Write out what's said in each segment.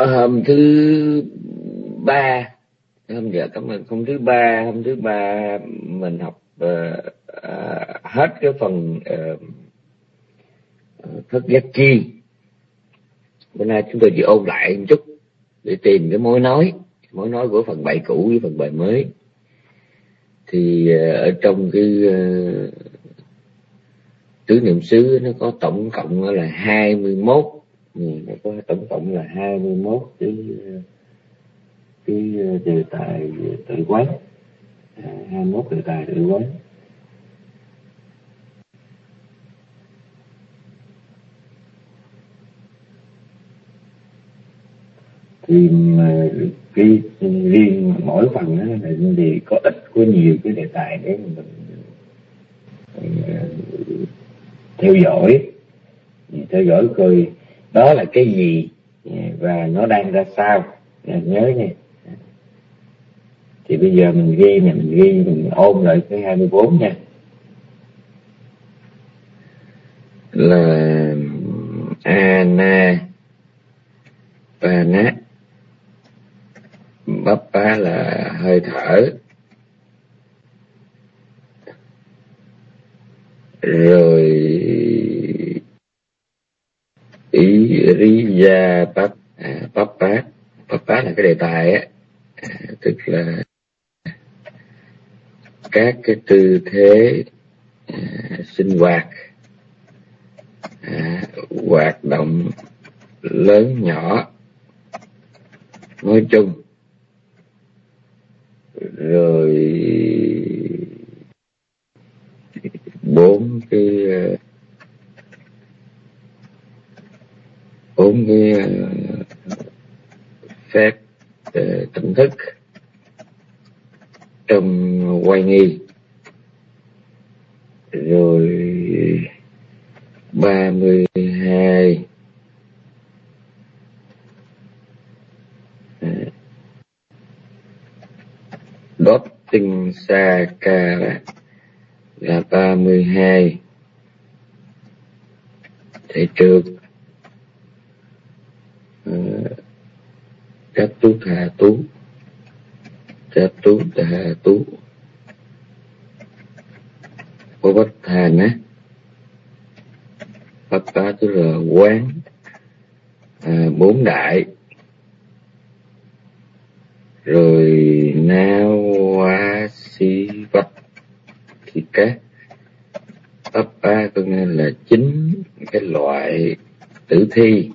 Hôm thứ ba, hôm thứ ba mình học hết cái phần thất giác chi. Bữa nay chúng tôi chỉ ôn lại một chút để tìm cái mối nói của phần bài cũ với phần bài mới. Thì ở trong cái tứ niệm xứ nó có tổng cộng là 21, nó có tổng cộng là 21 cái đề tài tự quán, 21 đề tài tự quán. Thì cái riêng mỗi phần đó thì có ít có nhiều cái đề tài để mình theo dõi coi đó là cái gì và nó đang ra sao. Nhớ nha. Thì bây giờ mình ôn lại cái 24 nha. Là Anapana, Bappa là hơi thở, rồi Iriya Bappa là cái đề tài á, tức là các cái tư thế sinh hoạt, hoạt động lớn nhỏ nói chung, rồi 4 cái phép tỉnh thức trong quay nghi, rồi 32 đốt tinh sa ca là 32 thể trượt, các tú thà tú có bất thàn á, bất bá tức là quán, 4 đại, rồi nao á si vách thì các bất bá có nghĩa là 9 cái loại tử thi.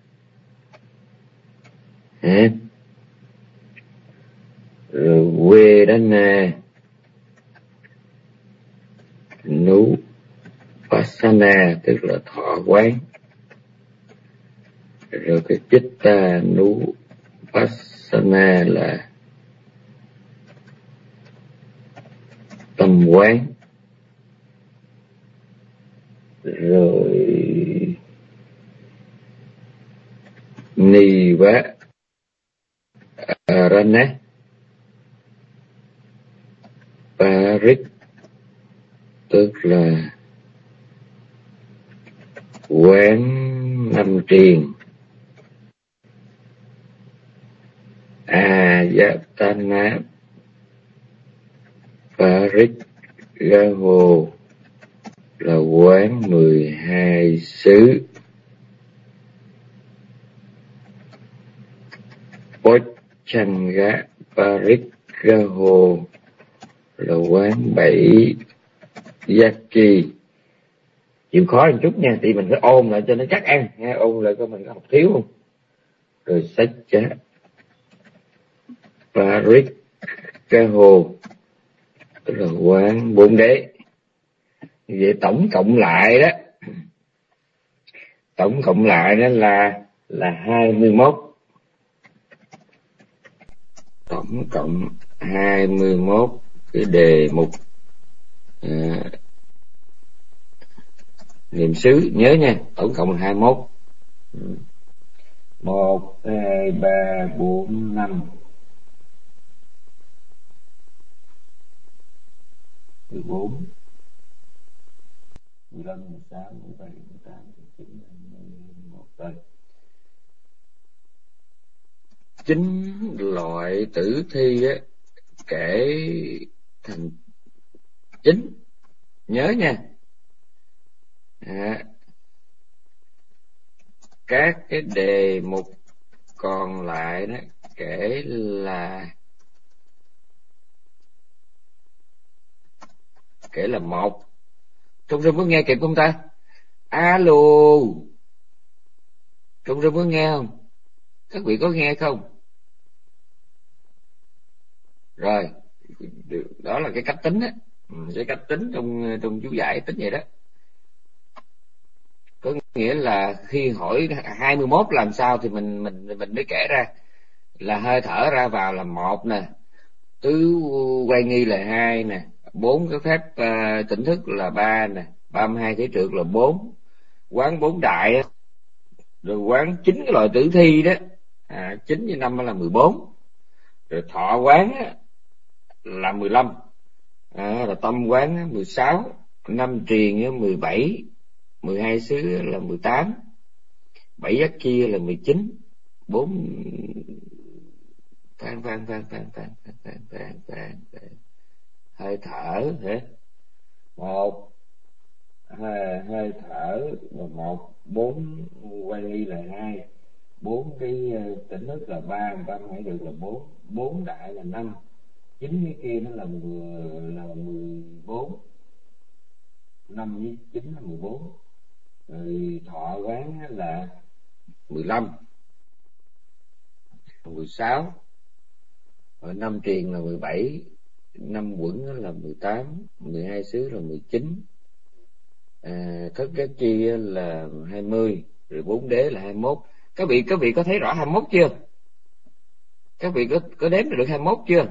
Rồi quê đó na nú Pasana tức là thọ quán, rồi cái chitta nú Pasana là tâm quán, rồi ni vá rana parik tức là quán 5 triền, ayatana parik gaho là quán 12 xứ, Pochanga Parikgaho là quán 7 giác chi. Chịu khó một chút nha, thì mình phải ôn lại cho nó chắc ăn nha, ôn lại coi mình có học thiếu không. Rồi Satcha Parikgaho tức là quán 4 đế. Vậy tổng cộng lại đó là 21. Tổng cộng 21 cái đề mục niệm xứ, nhớ nha, tổng cộng là 21. 1, 2, 3, 4, 5 14 15, 16, 17, 18, 19, 20, 21 rồi. 9 loại tử thi á, kể thành 9. Nhớ nha. Các cái đề mục còn lại đó kể là 1. Trong rừng có nghe kịp không ta? Alo, trong rừng có nghe không? Các vị có nghe không? Rồi, đó là cái cách tính á. Cái cách tính trong chú giải tính vậy đó. Có nghĩa là khi hỏi 21 làm sao thì mình mới kể ra là hơi thở ra vào là 1 nè, tứ quay nghi là 2 nè, 4 cái phép tỉnh thức là 3 nè, 32 thể trượt là 4, quán 4 đại á, rồi quán 9 cái loại tử thi đó, 9 với 5 là 14, rồi thọ quán á, là 15, là tâm quán á, 16, 5 triền á, 17, 12 xứ là 18, 7 giác chia là 19, 4 phan hơi thở hả? 1 hơi thở là 1, 4 quay ly là 2, 4 cái tỉnh thức là 3, 32 được là 4, 4 đại là 5, 9 cái kia nó là 14, 5 với 9 là 14, rồi thọ quán là 15, 16, rồi 5 triền là 17, 5 quẩn là 18, 12 xứ là 19, thất giác chi là 20, rồi 4 đế là 21. Các vị có thấy rõ 21 chưa? Các vị có đếm được 21 chưa?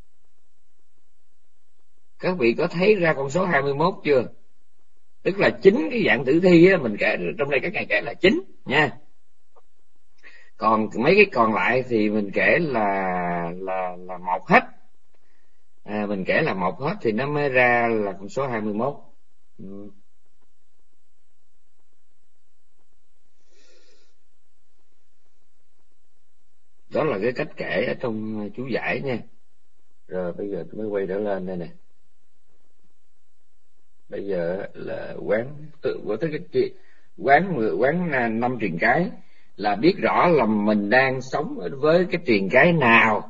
Các vị có thấy ra con số 21 chưa? Tức là 9 cái dạng tử thi á, mình kể trong đây các ngài kể là 9 nha. Còn mấy cái còn lại thì mình kể là 1 hết. Mình kể là 1 hết thì nó mới ra là con số 21. Đó là cái cách kể ở trong chú giải nha. Rồi bây giờ tôi mới quay trở lên đây nè. Bây giờ là quán 5 truyền cái là biết rõ là mình đang sống với cái truyền cái nào.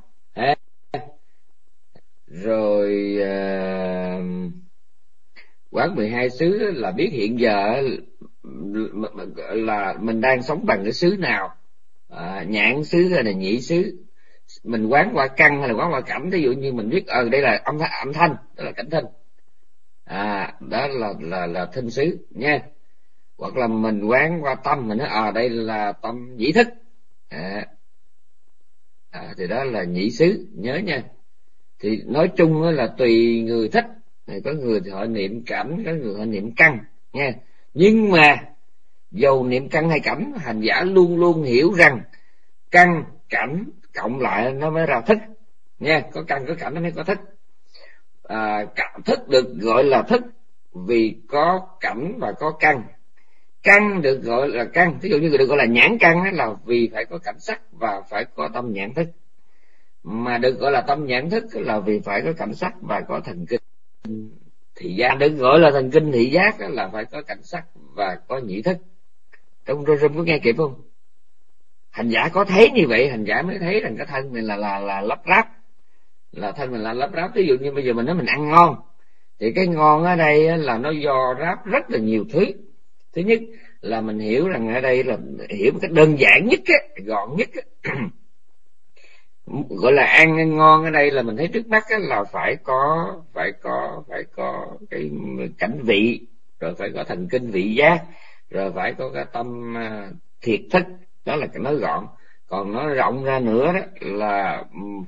Rồi quán 12 xứ là biết hiện giờ là mình đang sống bằng cái xứ nào, nhãn xứ hay là nhĩ xứ. Mình quán qua căn hay là quán qua cảnh. Ví dụ như mình biết đây là âm thanh, đó là cảnh thinh, đó là thinh xứ nha. Hoặc là mình quán qua tâm, mình nói đây là tâm nhĩ thức, thì đó là nhĩ xứ, nhớ nha. Thì nói chung là tùy người thích, có người thì họ niệm cảnh, có người họ niệm căn nha. Nhưng mà dầu niệm căn hay cảnh, hành giả luôn luôn hiểu rằng căn cảnh cộng lại nó mới ra thức nha. Có căn có cảnh nó mới có thức. Thức được gọi là thức vì có cảnh và có căn. Căn được gọi là căn, ví dụ như được gọi là nhãn căn là vì phải có cảnh sắc và phải có tâm nhãn thức. Mà được gọi là tâm nhãn thức là vì phải có cảnh sắc và có thần kinh thị giác. Được gọi là thần kinh thị giác là phải có cảnh sắc và có nhĩ thức. Trong rơm có nghe kịp không? Hành giả có thấy như vậy, hành giả mới thấy rằng cái thân mình là lắp ráp, là thân mình là lắp ráp. Ví dụ như bây giờ mình nói mình ăn ngon, thì cái ngon ở đây là nó do ráp rất là nhiều thứ. Thứ nhất là mình hiểu rằng ở đây là hiểu một cách đơn giản nhất, gọn nhất. Gọi là ăn ngon ở đây là mình thấy trước mắt là phải có cái cảnh vị, rồi phải có thần kinh vị giác, rồi phải có cái tâm thiệt thức. Đó là cái nói gọn. Còn nó rộng ra nữa đó là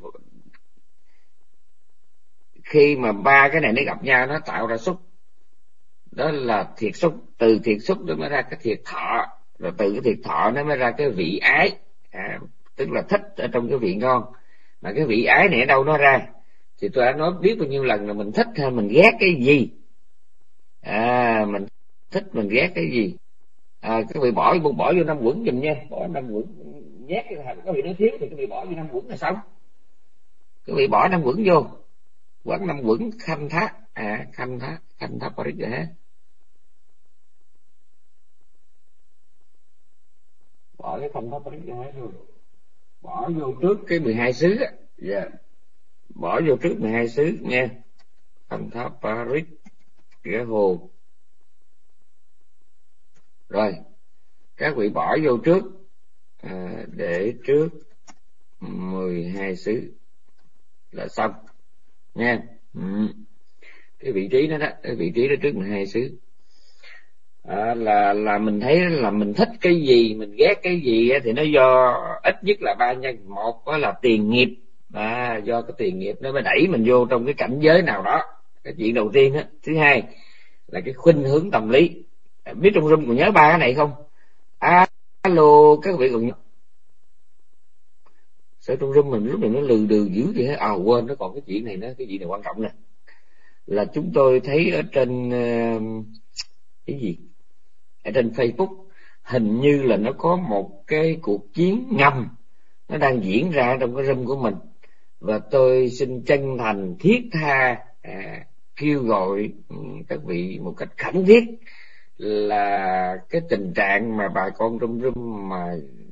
khi mà ba cái này nó gặp nhau nó tạo ra xúc, đó là thiệt xúc. Từ thiệt xúc nó mới ra cái thiệt thọ, rồi từ cái thiệt thọ nó mới ra cái vị ái, tức là thích ở trong cái vị ngon. Mà cái vị ái này ở đâu nó ra? Thì tôi đã nói biết bao nhiêu lần là mình thích hay mình ghét cái gì. Mình thích mình ghét cái gì. Các vị bỏ vô 5 quẩn giùm nha, bỏ 5 nhét cái vị nó thiếu thì cái vị bỏ vô 5 quẩn là xong. Cái vị bỏ 5 quẩn vô, quán 5 quẩn khanh thác, khanh thác parikha, bỏ cái khanh thác parikha rồi bỏ vô trước cái 12 xứ á, bỏ vô trước 12 xứ nha, khanh thác parikha hồ. Rồi các vị bỏ vô trước, để trước 12 xứ là xong nha. Cái vị trí đó, cái vị trí đó trước 12 xứ. Là mình thấy là mình thích cái gì, mình ghét cái gì thì nó do ít nhất là 3 nhân. Một đó là tiền nghiệp, do cái tiền nghiệp nó mới đẩy mình vô trong cái cảnh giới nào đó, cái chuyện đầu tiên đó. Thứ hai là cái khuynh hướng tâm lý. Biết trong room còn nhớ 3 cái này không? Alo, các vị còn nhớ? Sao trong room mình lúc này nó lừ đừ dữ vậy? Quên, nó còn cái chuyện này nữa, cái chuyện này quan trọng nè. Là chúng tôi thấy ở trên cái gì? Ở trên Facebook hình như là nó có một cái cuộc chiến ngầm nó đang diễn ra trong cái room của mình, và tôi xin chân thành thiết tha kêu gọi các vị một cách khẩn thiết là cái tình trạng mà bà con trong room mà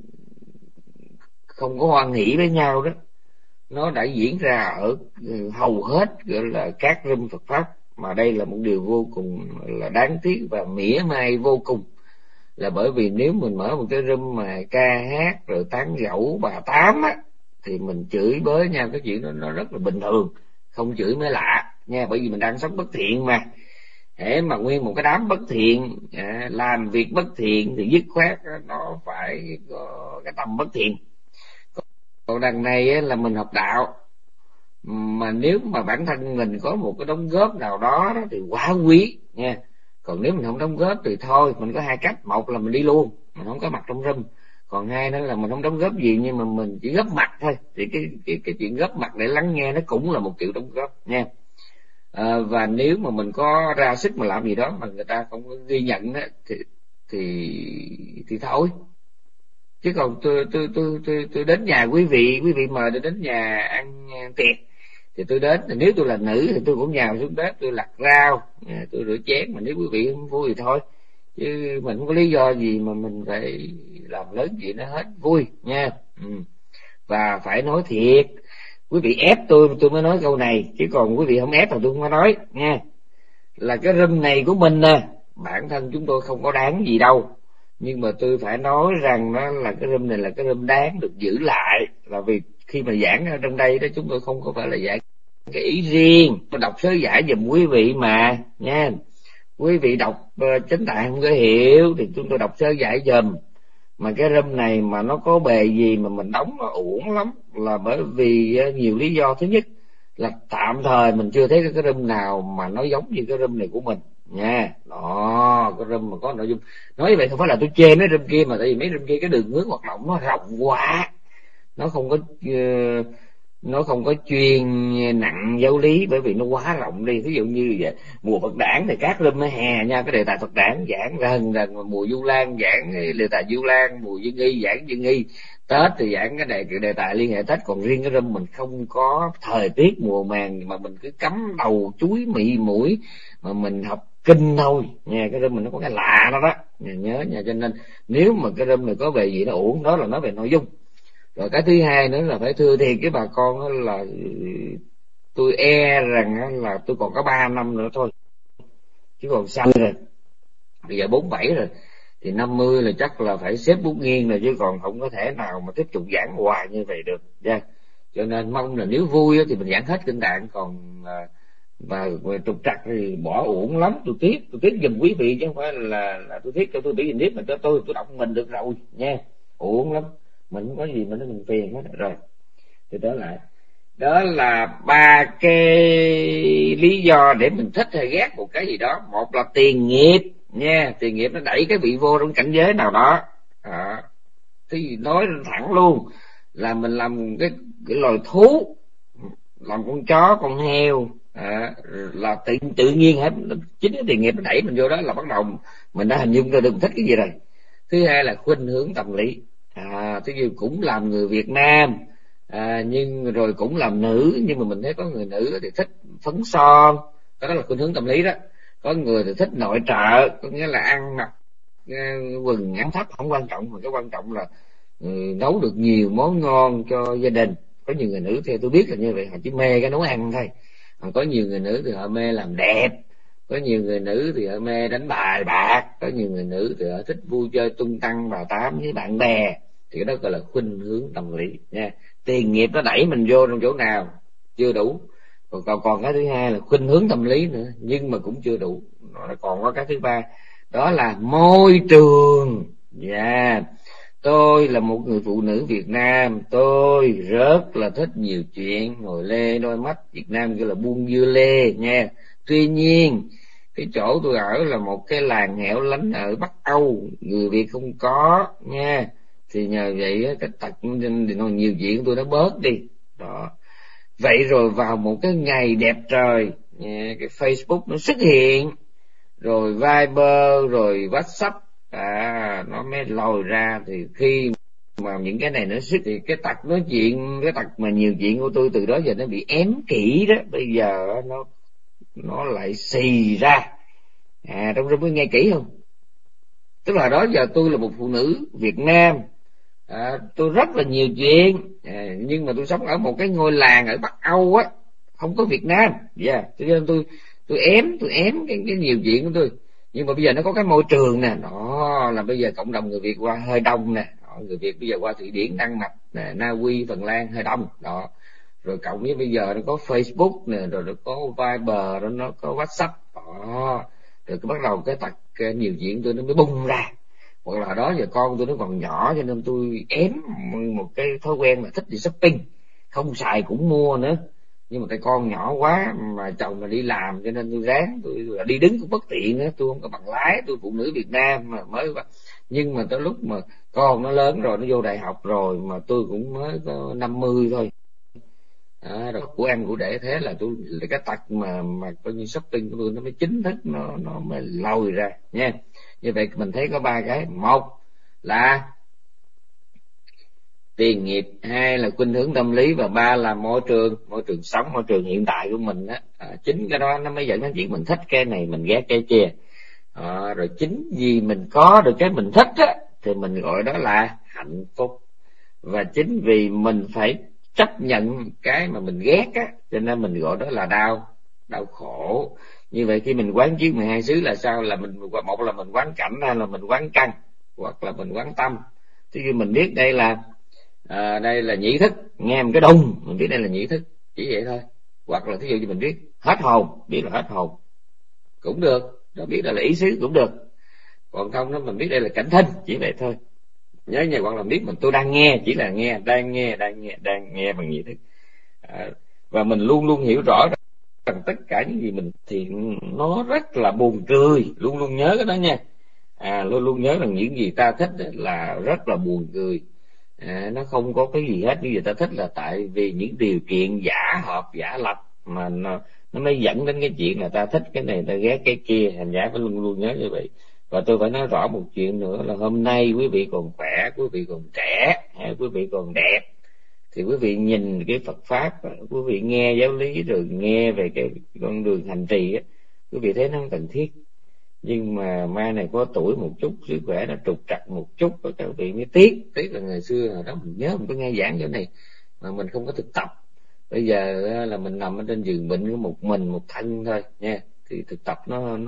không có hoan hỷ với nhau đó, nó đã diễn ra ở hầu hết gọi là các room Phật pháp, mà đây là một điều vô cùng là đáng tiếc và mỉa mai vô cùng. Là bởi vì nếu mình mở một cái room mà ca hát rồi tán dẫu bà tám á, thì mình chửi bới nhau, cái chuyện đó nó rất là bình thường, không chửi mới lạ nha. Bởi vì mình đang sống bất thiện mà, hễ mà nguyên một cái đám bất thiện làm việc bất thiện thì dứt khoát nó phải có cái tâm bất thiện. Còn đằng này là mình học đạo, mà nếu mà bản thân mình có một cái đóng góp nào đó thì quá quý nha. Còn nếu mình không đóng góp thì thôi, mình có 2 cách. Một là mình đi luôn, mình không có mặt trong room. Còn 2 nữa là mình không đóng góp gì, nhưng mà mình chỉ góp mặt thôi. Thì cái chuyện góp mặt để lắng nghe nó cũng là một kiểu đóng góp nha. Và nếu mà mình có ra sức mà làm gì đó mà người ta không có ghi nhận đó, thì thôi. Chứ còn tôi đến nhà quý vị mời tôi đến nhà ăn tiệc thì tôi đến. Nếu tôi là nữ thì tôi cũng nhào xuống bếp, tôi lặt rau, tôi rửa chén. Mà nếu quý vị không vui thì thôi, chứ mình không có lý do gì mà mình phải làm lớn chuyện đó hết, vui nha. Và phải nói thiệt, quý vị ép tôi mới nói câu này, chứ còn quý vị không ép thì tôi không có nói nha. Là cái room này của mình nè, bản thân chúng tôi không có đáng gì đâu, nhưng mà tôi phải nói rằng đó là cái room này là cái room đáng được giữ lại. Là vì khi mà giảng ở trong đây đó, chúng tôi không có phải là giảng cái ý riêng, tôi đọc sớ giải giùm quý vị mà nha. Quý vị đọc chánh tạng không có hiểu thì chúng tôi đọc sớ giải giùm. Mà cái room này mà nó có bề gì mà mình đóng nó uổng lắm, là bởi vì nhiều lý do. Thứ nhất là tạm thời mình chưa thấy cái room nào mà nó giống như cái room này của mình nha. Đó, cái room mà có nội dung. Nói như vậy không phải là tôi chê mấy room kia, mà tại vì mấy room kia cái đường hướng hoạt động nó rộng quá, nó không có chuyên nặng giáo lý, bởi vì nó quá rộng đi. Ví dụ như vậy, mùa Phật đản thì các room ở hè nha, cái đề tài Phật đản giảng rần rần, mà mùa Du Lan giảng đề tài Du Lan, mùa Dương Y giảng Dương Y, Tết thì giảng cái đề tài liên hệ Tết. Còn riêng cái room mình không có thời tiết mùa màng, mà mình cứ cắm đầu chuối mị mũi mà mình học kinh thôi nha. Cái room mình nó có cái lạ đó nhớ nha. Cho nên nếu mà cái room này có về gì nó uổng, đó là nói về nội dung. Rồi cái thứ hai nữa là phải thưa thiệt cái bà con đó, là tôi e rằng là tôi còn có 3 năm nữa thôi, chứ còn sau rồi bây giờ 47 rồi thì 50 là chắc là phải xếp bút nghiêng rồi, chứ còn không có thể nào mà tiếp tục giảng hoài như vậy được nha. Cho nên mong là nếu vui thì mình giảng hết kinh tạng, còn và trục trặc thì bỏ uổng lắm. Tôi tiếc giùm quý vị, chứ không phải là tôi tiếc cho tôi bị hình mà cho tôi đọc mình được rồi nha. Uổng lắm, mình không có gì mà nó mình phiền hết rồi. Thì đó là 3 cái lý do để mình thích hay ghét một cái gì đó. Một là tiền nghiệp nha, tiền nghiệp nó đẩy cái vị vô trong cảnh giới nào đó. Thì nói thẳng luôn là mình làm cái loài thú, làm con chó con heo là tự nhiên hết. Chính cái tiền nghiệp nó đẩy mình vô đó là bắt đầu mình đã hình dung ra được thích cái gì rồi. Thứ hai là khuynh hướng tâm lý. Tức như cũng làm người Việt Nam, nhưng rồi cũng làm nữ, nhưng mà mình thấy có người nữ thì thích phấn son, đó là khuynh hướng tâm lý đó. Có người thì thích nội trợ, có nghĩa là ăn mặc quần áo thấp không quan trọng, mà cái quan trọng là nấu được nhiều món ngon cho gia đình. Có nhiều người nữ theo tôi biết là như vậy, họ chỉ mê cái nấu ăn thôi. Còn có nhiều người nữ thì họ mê làm đẹp, có nhiều người nữ thì họ mê đánh bài bạc, có nhiều người nữ thì họ thích vui chơi tung tăng vào tám với bạn bè. Thì cái đó gọi là khuynh hướng tâm lý nha. Tiền nghiệp nó đẩy mình vô trong chỗ nào chưa đủ, còn cái thứ hai là khuynh hướng tâm lý nữa, nhưng mà cũng chưa đủ. Nó còn có cái thứ ba, đó là môi trường. Tôi là một người phụ nữ Việt Nam, tôi rất là thích nhiều chuyện, ngồi lê đôi mắt, Việt Nam gọi là buông dưa lê nha. Tuy nhiên cái chỗ tôi ở là một cái làng hẻo lánh ở Bắc Âu, người Việt không có nha. Thì nhờ vậy cái tật thì nó nhiều chuyện tôi nó bớt đi đó. Vậy rồi vào một cái ngày đẹp trời, cái Facebook nó xuất hiện, rồi Viber, rồi WhatsApp, nó mới lòi ra. Thì khi mà những cái này nó xuất thì cái tật nói chuyện, cái tật mà nhiều chuyện của tôi từ đó giờ nó bị ém kỹ đó, bây giờ nó lại xì ra. Trong đó mới nghe kỹ không? Tức là đó giờ tôi là một phụ nữ Việt Nam, tôi rất là nhiều chuyện, nhưng mà tôi sống ở một cái ngôi làng ở Bắc Âu á, không có Việt Nam. Cho nên tôi ém cái nhiều chuyện của tôi. Nhưng mà bây giờ nó có cái môi trường nè, đó là bây giờ cộng đồng người Việt qua hơi đông nè, người Việt bây giờ qua Thụy Điển, Đan Mạch, Na Uy, Phần Lan hơi đông đó. Rồi cộng với bây giờ nó có Facebook nè, rồi nó có Viber, rồi nó có WhatsApp đó. Rồi bắt đầu cái tật nhiều chuyện tôi nó mới bung ra. Hoặc là đó giờ con tôi nó còn nhỏ, cho nên tôi ém một cái thói quen là thích đi shopping, không xài cũng mua nữa. Nhưng mà tại con nhỏ quá mà chồng mà đi làm, cho nên tôi ráng, tôi đi đứng cũng bất tiện nữa, tôi không có bằng lái, tôi phụ nữ Việt Nam mà mới. Nhưng mà tới lúc mà con nó lớn rồi, nó vô đại học rồi, mà tôi cũng mới có 50 thôi. Rồi của ăn của để, thế là tôi cái tật mà coi như shopping của tôi nó mới chính thức nó mới lòi ra nha. Như vậy mình thấy có ba cái: một là tiền nghiệp, hai là khuynh hướng tâm lý, và ba là môi trường sống, môi trường hiện tại của mình á. Chính cái đó nó mới dẫn đến chuyện mình thích cái này, mình ghét cái kia. Rồi chính vì mình có được cái mình thích á, thì mình gọi đó là hạnh phúc. Và chính vì mình phải chấp nhận cái mà mình ghét á, cho nên mình gọi đó là đau khổ. Như vậy khi mình quán chiếu 12 xứ là sao? Là mình, một là mình quán cảnh, hay là mình quán căn, hoặc là mình quán tâm. Thì khi mình biết đây là nhĩ thức, nghe một cái đùng mình biết đây là nhĩ thức, chỉ vậy thôi. Hoặc là thí dụ như mình biết hết hồn, biết là hết hồn cũng được, đó biết là ý xứ cũng được. Còn không đó mình biết đây là cảnh thinh, chỉ vậy thôi. Nhớ nha, hoặc là biết mình tôi đang nghe, chỉ là nghe, đang nghe bằng nhĩ thức. Và mình luôn luôn hiểu rõ rằng tất cả những gì mình thì nó rất là buồn cười, luôn luôn nhớ cái đó nha. Luôn luôn nhớ rằng những gì ta thích là rất là buồn cười. Nó không có cái gì hết. Những gì ta thích là tại vì những điều kiện giả hợp giả lập mà nó mới dẫn đến cái chuyện là ta thích cái này, ta ghét cái kia. Thành giả phải luôn luôn nhớ như vậy. Và tôi phải nói rõ một chuyện nữa là hôm nay quý vị còn khỏe, quý vị còn trẻ, quý vị còn đẹp, thì quý vị nhìn cái Phật pháp, quý vị nghe giáo lý, rồi nghe về cái con đường hành trì á, quý vị thấy nó không cần thiết. Nhưng mà mai này có tuổi một chút, sức khỏe nó trục trặc một chút, và các vị mới tiếc là ngày xưa hồi đó mình nhớ mình có nghe giảng chỗ này mà mình không có thực tập. Bây giờ là mình nằm ở trên giường bệnh có một mình một thân thôi nha, thì thực tập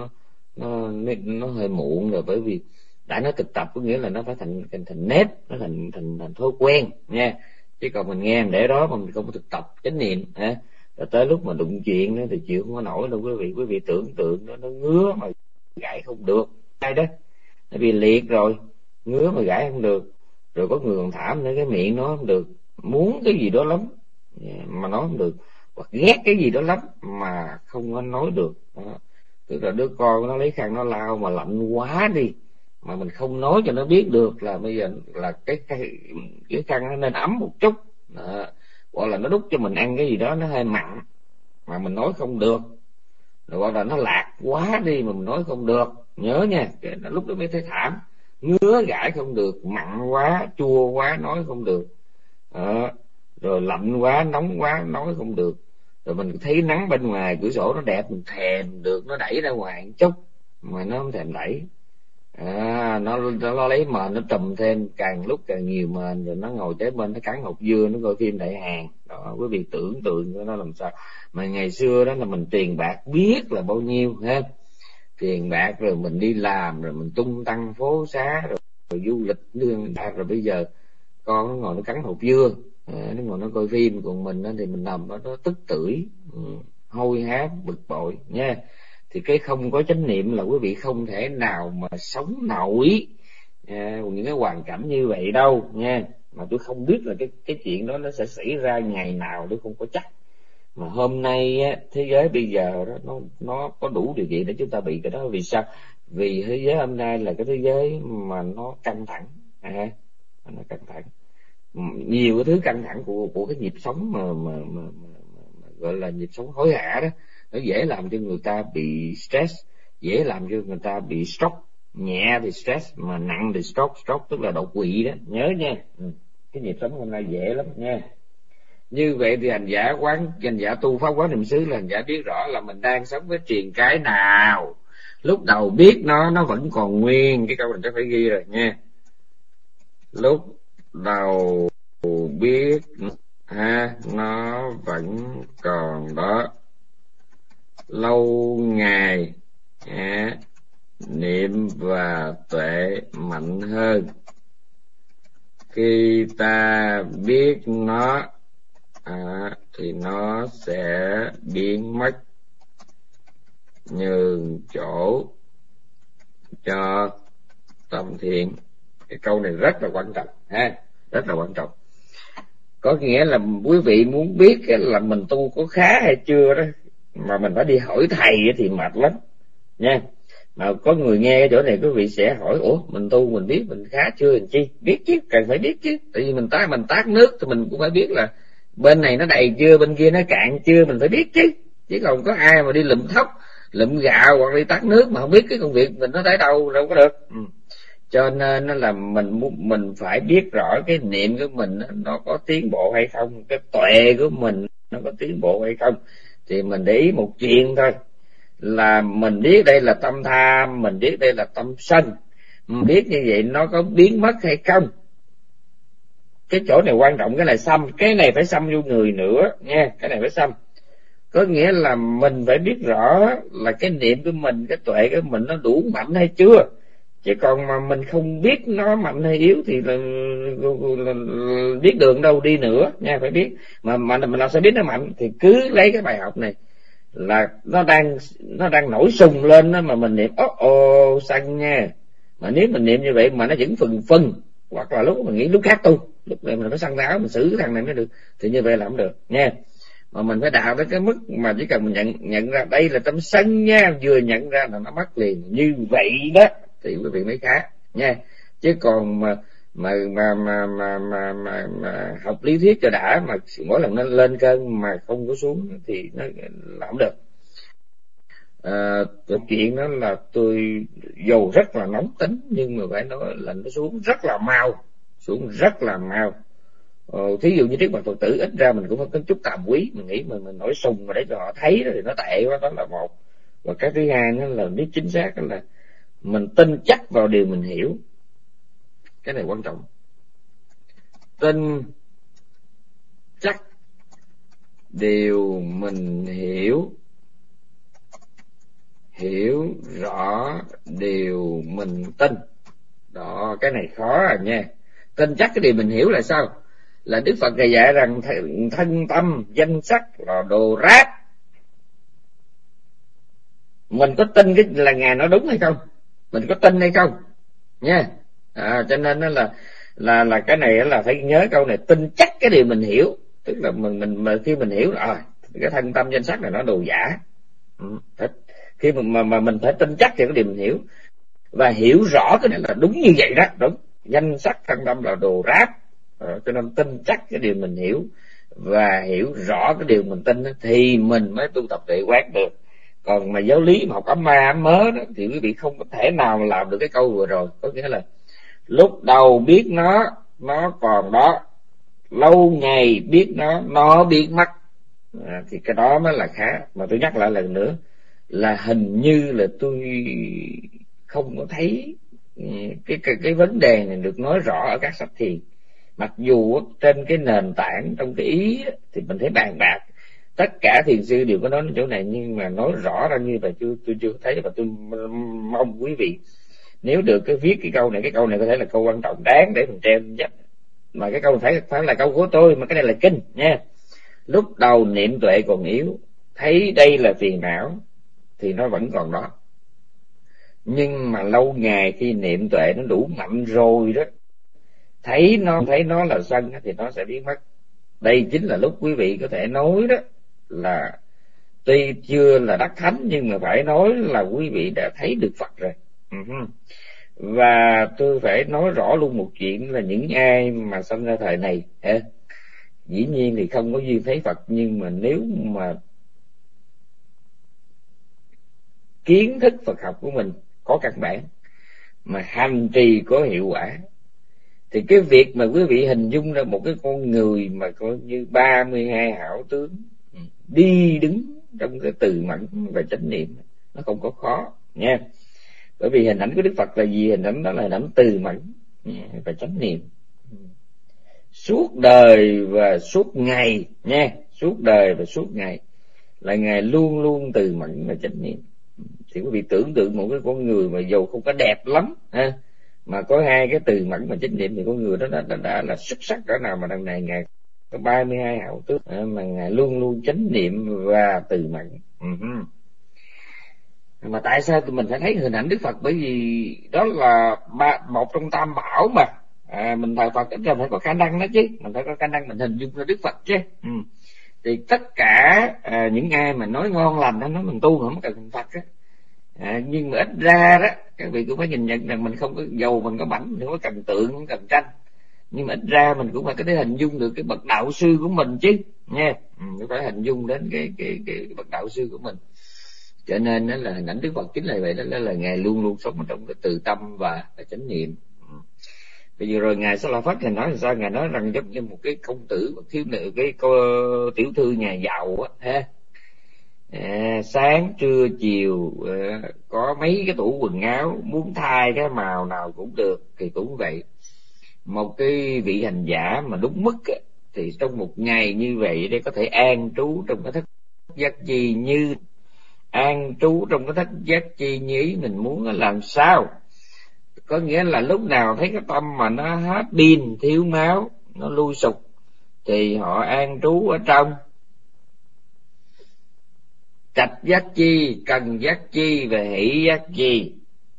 nó hơi muộn rồi. Bởi vì đã nói thực tập có nghĩa là nó phải thành nếp, nó thành thói quen nha. Chứ còn mình nghe để đó mà mình không có thực tập chánh niệm rồi tới lúc mà đụng chuyện đó thì chịu không có nổi đâu quý vị tưởng tượng nó ngứa mà gãi không được. Ai đó nó bị liệt rồi, ngứa mà gãi không được. Rồi có người còn thảm nữa, cái miệng nó không được, muốn cái gì đó lắm mà nói không được, hoặc ghét cái gì đó lắm mà không có nói được đó. Tức là đứa con nó lấy khăn nó lau mà lạnh quá đi, mà mình không nói cho nó biết được là bây giờ là cái khăn nó nên ấm một chút đó. Hoặc là nó đút cho mình ăn cái gì đó nó hơi mặn mà mình nói không được. Rồi hoặc là nó lạc quá đi mà mình nói không được. Nhớ nha, lúc đó mới thấy thảm. ngứa gãi không được, mặn quá chua quá nói không được, rồi lạnh quá nóng quá nói không được, rồi mình thấy nắng bên ngoài cửa sổ nó đẹp mình thèm được nó đẩy ra ngoài một chút mà nó không thèm đẩy. Nó lấy mền nó trùm thêm càng lúc càng nhiều mền, rồi nó ngồi kế bên nó cắn hột dưa nó coi phim đại hàn đó. Quý vị tưởng tượng cho nó làm sao. Mà ngày xưa đó là mình tiền bạc biết là bao nhiêu ha, tiền bạc rồi mình đi làm rồi mình tung tăng phố xá rồi du lịch lương bạc, rồi bây giờ con nó ngồi nó cắn hột dưa, nó ngồi nó coi phim, còn mình đó thì mình nằm đó nó tức tưởi, hôi hám bực bội nha. Thì cái không có chánh niệm là quý vị không thể nào mà sống nổi những cái hoàn cảnh như vậy đâu nha. Mà tôi không biết là cái chuyện đó nó sẽ xảy ra ngày nào, tôi không có chắc. Mà hôm nay á, thế giới bây giờ đó nó có đủ điều kiện để chúng ta bị cái đó. Vì sao? Vì thế giới hôm nay là cái thế giới mà nó căng thẳng, nó căng thẳng, nhiều cái thứ căng thẳng của cái nhịp sống mà gọi là nhịp sống hối hả đó, nó dễ làm cho người ta bị stress, dễ làm cho người ta bị stroke. Nhẹ thì stress, mà nặng thì stroke tức là đột quỵ đó, nhớ nha. Cái nhịp sống hôm nay dễ lắm nha. Như vậy thì hành giả tu pháp quán niệm xứ là hành giả biết rõ là mình đang sống với triền cái nào. Lúc đầu biết nó vẫn còn nguyên, cái câu này chắc phải ghi rồi nha. Lúc đầu biết nó vẫn còn đó. Lâu ngày niệm và tuệ mạnh hơn, khi ta biết nó thì nó sẽ biến mất, nhường chỗ cho tâm thiện. Cái câu này rất là quan trọng rất là quan trọng. Có nghĩa là quý vị muốn biết là mình tu có khá hay chưa đó, mà mình phải đi hỏi thầy thì mệt lắm nha. Mà có người nghe cái chỗ này quý vị sẽ hỏi, ủa mình tu mình biết mình khá chưa làm chi? Biết chứ, cần phải biết chứ. Tại vì mình tát nước thì mình cũng phải biết là bên này nó đầy chưa, bên kia nó cạn chưa, mình phải biết chứ. Chứ còn có ai mà đi lụm thóc, lụm gạo hoặc đi tát nước mà không biết cái công việc mình nó tới đâu có được. Cho nên nó là mình phải biết rõ cái niệm của mình nó có tiến bộ hay không, cái tuệ của mình nó có tiến bộ hay không. Thì mình để ý một chuyện thôi, là mình biết đây là tâm tham, mình biết đây là tâm sân, mình biết như vậy nó có biến mất hay không. Cái chỗ này quan trọng, cái này xăm, cái này phải xăm vô người nữa nha, cái này phải xăm. Có nghĩa là mình phải biết rõ là cái niệm của mình, cái tuệ của mình nó đủ mạnh hay chưa. Chứ còn mà mình không biết nó mạnh hay yếu thì là biết đường đâu đi nữa nha, phải biết. Mà mình làm sao biết nó mạnh? Thì cứ lấy cái bài học này là nó đang nổi sùng lên đó, mà mình niệm xanh nha. Mà nếu mình niệm như vậy mà nó vẫn phân, hoặc là lúc mình nghĩ lúc khác tu, lúc này mình phải săn áo mình xử thằng này mới được, thì như vậy là không được nha. Mà mình phải đạt tới cái mức mà chỉ cần mình nhận ra đây là tâm sân nha, vừa nhận ra là nó mất liền. Như vậy đó thì quý vị mới khá nha. Chứ còn mà học lý thuyết cho đã, mà mỗi lần nó lên cơn mà không có xuống thì nó làm không được. Chuyện đó là tôi dù rất là nóng tính, nhưng mà phải nói là nó xuống rất là mau. Thí dụ như trước mặt Phật tử ít ra mình cũng phải có chút tàm quý, mình nghĩ mình nổi sùng mà để cho họ thấy đó thì nó tệ quá, đó là một. Và cái thứ hai nó là biết chính xác đó là mình tin chắc vào điều mình hiểu. Cái này quan trọng. Tin chắc điều mình hiểu, hiểu rõ điều mình tin. Đó, cái này khó rồi nha. Tin chắc cái điều mình hiểu là sao? Là Đức Phật dạy rằng thân tâm danh sắc là đồ rác. Mình có tin cái là Ngài nói đúng hay không? Mình có tin hay không? Nha. Cho nên nó là cái này là phải nhớ câu này, tin chắc cái điều mình hiểu. Tức là mình khi mình hiểu là cái thân tâm danh sắc này nó đồ giả. Khi mà mình phải tin chắc thì cái điều mình hiểu, và hiểu rõ cái này là đúng như vậy đó, đúng. Danh sắc thân tâm là đồ rác. Cho nên tin chắc cái điều mình hiểu và hiểu rõ cái điều mình tin đó, thì mình mới tu tập tuệ quán được. Còn mà giáo lý mà học ấm ma ấm mớ đó thì quý vị không có thể nào làm được cái câu vừa rồi. Có nghĩa là Lúc đầu biết nó còn đó, lâu ngày biết nó biến mất. Thì cái đó mới là khá. Mà tôi nhắc lại lần nữa là hình như là tôi không có thấy cái vấn đề này được nói rõ ở các sách thiền. Mặc dù trên cái nền tảng trong cái ý thì mình thấy bàn bạc, tất cả thiền sư đều có nói đến chỗ này, nhưng mà nói rõ ra như vậy tôi chưa thấy. Và tôi mong quý vị nếu được cái viết cái câu này có thể là câu quan trọng đáng để mình treo dắt. Mà cái câu này phải là câu của tôi, mà cái này là kinh nha. Lúc đầu niệm tuệ còn yếu, thấy đây là phiền não thì nó vẫn còn đó. Nhưng mà lâu ngày khi niệm tuệ nó đủ mạnh rồi đó, thấy nó là sân thì nó sẽ biến mất. Đây chính là lúc quý vị có thể nói đó là tuy chưa là đắc thánh, nhưng mà phải nói là quý vị đã thấy được Phật rồi. Và tôi phải nói rõ luôn một chuyện là những ai mà sinh ra thời này, dĩ nhiên thì không có duyên thấy Phật, nhưng mà nếu mà kiến thức Phật học của mình có căn bản, mà hành trì có hiệu quả, thì cái việc mà quý vị hình dung ra một cái con người mà coi như 32 hảo tướng đi đứng trong cái từ mẫn và chánh niệm, nó không có khó nha. Bởi vì hình ảnh của Đức Phật là gì? Hình ảnh đó là hình ảnh từ mẫn và chánh niệm suốt đời và suốt ngày nha. Suốt đời và suốt ngày là Ngài luôn luôn từ mẫn và chánh niệm. Thì quý vị tưởng tượng một cái con người mà dầu không có đẹp lắm mà có hai cái từ mẫn và chánh niệm, thì con người đó đã là xuất sắc cỡ nào. Mà đằng này Ngài có 32 hảo tướng mà Ngài luôn luôn chánh niệm và từ mẫn. Mà tại sao tụi mình phải thấy hình ảnh Đức Phật? Bởi vì đó là một trong tam bảo mà. Mình thờ Phật ít ra phải có khả năng đó chứ, mình phải có khả năng mình hình dung ra Đức Phật chứ. Thì tất cả những ai mà nói ngon lành đó, nói mình tu không cần thành Phật á, nhưng mà ít ra đó các vị cũng phải nhìn nhận rằng mình không có giàu, mình có bảnh, mình không có cần tượng, không cần tranh, nhưng mà ít ra mình cũng phải có thể hình dung được cái bậc đạo sư của mình chứ nha. Phải hình dung đến cái bậc đạo sư của mình. Cho nên đó là hình ảnh Đức Phật chính là vậy đó, là Ngài luôn luôn sống trong cái từ tâm và chánh niệm. Bây giờ rồi Ngài Sa La Phất thì nói sao? Ngài nói rằng giống như một cái công tử thiếu nữ, cái tiểu thư nhà giàu á, sáng trưa chiều có mấy cái tủ quần áo, muốn thay cái màu nào cũng được. Thì cũng vậy, một cái vị hành giả mà đúng mức thì trong một ngày như vậy để có thể an trú trong cái thất giác chi như an trú trong cái thất giác chi như ý mình muốn làm sao. Có nghĩa là lúc nào thấy cái tâm mà nó hết pin, thiếu máu, nó lui sục, thì họ an trú ở trong trạch giác chi, cần giác chi và hỷ giác chi.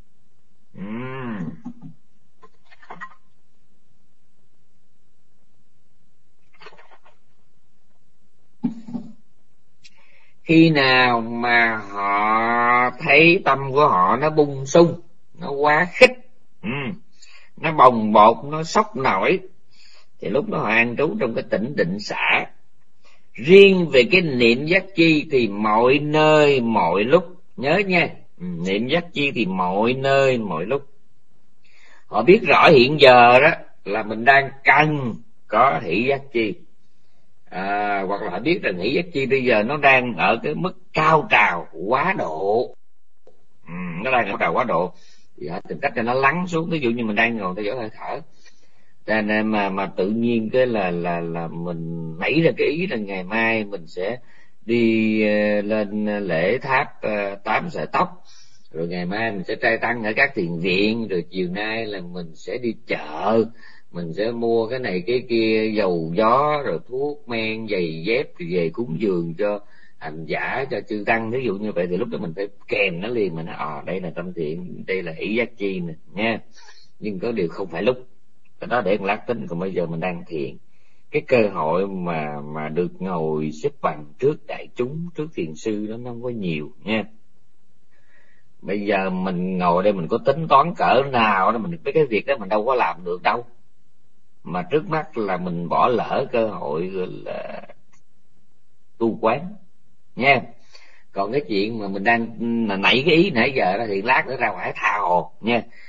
Khi nào mà họ thấy tâm của họ nó bung sung, nó quá khích, nó bồng bột, nó sốc nổi, thì lúc đó họ an trú trong cái tĩnh định xả. Riêng về cái niệm giác chi thì mọi nơi mọi lúc, nhớ nha, niệm giác chi thì mọi nơi mọi lúc. Họ biết rõ hiện giờ đó là mình đang cần có hỷ giác chi, hoặc là họ biết rằng hỷ giác chi bây giờ nó đang ở cái mức cao trào quá độ, nó đang cao trào quá độ, thì họ tìm cách cho nó lắng xuống. Ví dụ như mình đang ngồi theo dõi hơi thở, cho nên mà tự nhiên cái là mình nảy ra cái ý là ngày mai mình sẽ đi lên lễ tháp 8 sợi tóc, rồi ngày mai mình sẽ trai tăng ở các thiền viện, rồi chiều nay là mình sẽ đi chợ, mình sẽ mua cái này cái kia, dầu gió rồi thuốc men giày dép, rồi về cúng dường cho hành giả, cho chư tăng. Ví dụ như vậy thì lúc đó mình phải kèm nó liền, mình nói đây là tâm thiện, đây là hỷ giác chi nè nha. Nhưng có điều không phải lúc cái đó để lát tính. Còn bây giờ mình đang thiền, cái cơ hội mà được ngồi xếp bằng trước đại chúng, trước thiền sư đó nó không có nhiều nha. Bây giờ mình ngồi đây mình có tính toán cỡ nào đó, mình biết cái việc đó mình đâu có làm được đâu, mà trước mắt là mình bỏ lỡ cơ hội là tu quán nha. Còn cái chuyện mà mình đang nảy cái ý nãy giờ đó thì lát nữa ra ngoài tha hồ nha.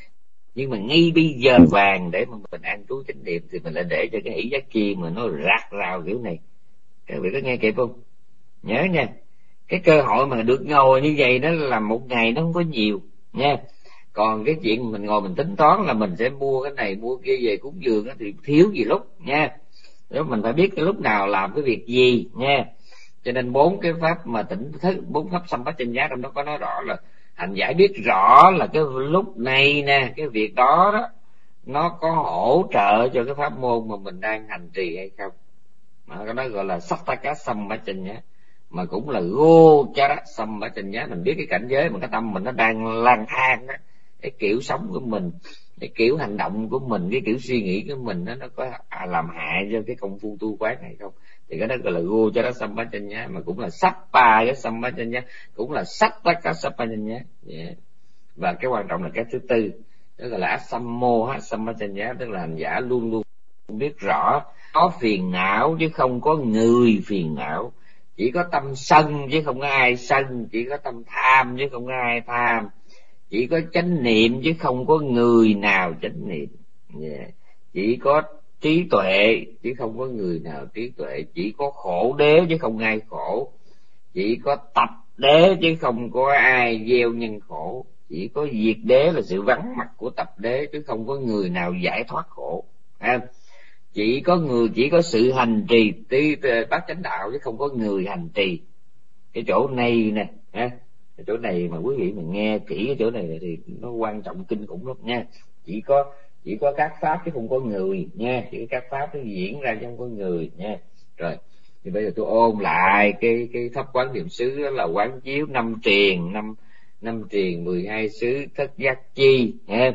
Nhưng mà ngay bây giờ vàng để mà mình an trú chánh niệm thì mình lại để cho cái hỷ giác chi mà nó rạc rào kiểu này. Các vị có nghe kịp không? Nhớ nha, cái cơ hội mà được ngồi như vậy đó là một ngày nó không có nhiều nha. Còn cái chuyện mình ngồi mình tính toán là mình sẽ mua cái này mua kia về cúng dường thì thiếu gì lúc nha. Nếu mình phải biết cái lúc nào làm cái việc gì nha. Cho nên 4 cái pháp mà tỉnh thức, 4 pháp Sampajanya trong đó có nói rõ là hành giả biết rõ là cái lúc này nè, cái việc đó đó nó có hỗ trợ cho cái pháp môn mà mình đang hành trì hay không. Cái đó gọi là Sattaka Sampajanya, mà cũng là Gochara Sampajanya. Mình biết cái cảnh giới mà cái tâm mình nó đang lang thang đó, cái kiểu sống của mình, cái kiểu hành động của mình, cái kiểu suy nghĩ của mình đó, nó có làm hại cho cái công phu tu quán hay không. Thì cái đó gọi là Gochara Sampajanya, mà cũng là Sappa cái Sampajanya, cũng là Sattaka Sampajanya. Và cái quan trọng là cái thứ tư, đó gọi là Asammoha Sampajanya, tức là hành giả luôn luôn biết rõ có phiền não chứ không có người phiền não, chỉ có tâm sân chứ không có ai sân, chỉ có tâm tham chứ không có ai tham, chỉ có chánh niệm chứ không có người nào chánh niệm, chỉ có trí tuệ chứ không có người nào trí tuệ, chỉ có khổ đế chứ không ai khổ, chỉ có tập đế chứ không có ai gieo nhân khổ, chỉ có diệt đế là sự vắng mặt của tập đế chứ không có người nào giải thoát khổ. Chỉ có sự hành trì bát chánh đạo chứ không có người hành trì. Cái chỗ này nè, cái chỗ này mà quý vị mình nghe kỹ cái chỗ này thì nó quan trọng kinh khủng lắm nha. Chỉ có các pháp chứ không có người nha, chỉ có các pháp nó diễn ra chứ không có người nha. Rồi thì bây giờ tôi ôn lại cái pháp quán niệm xứ, đó là quán chiếu 5 triền, 5 triền 12 xứ thất giác chi nha.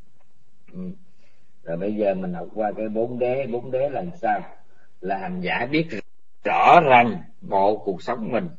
Rồi bây giờ mình học qua cái 4 đế. 4 đế là sao? Là hành giả biết rõ rằng bộ cuộc sống mình.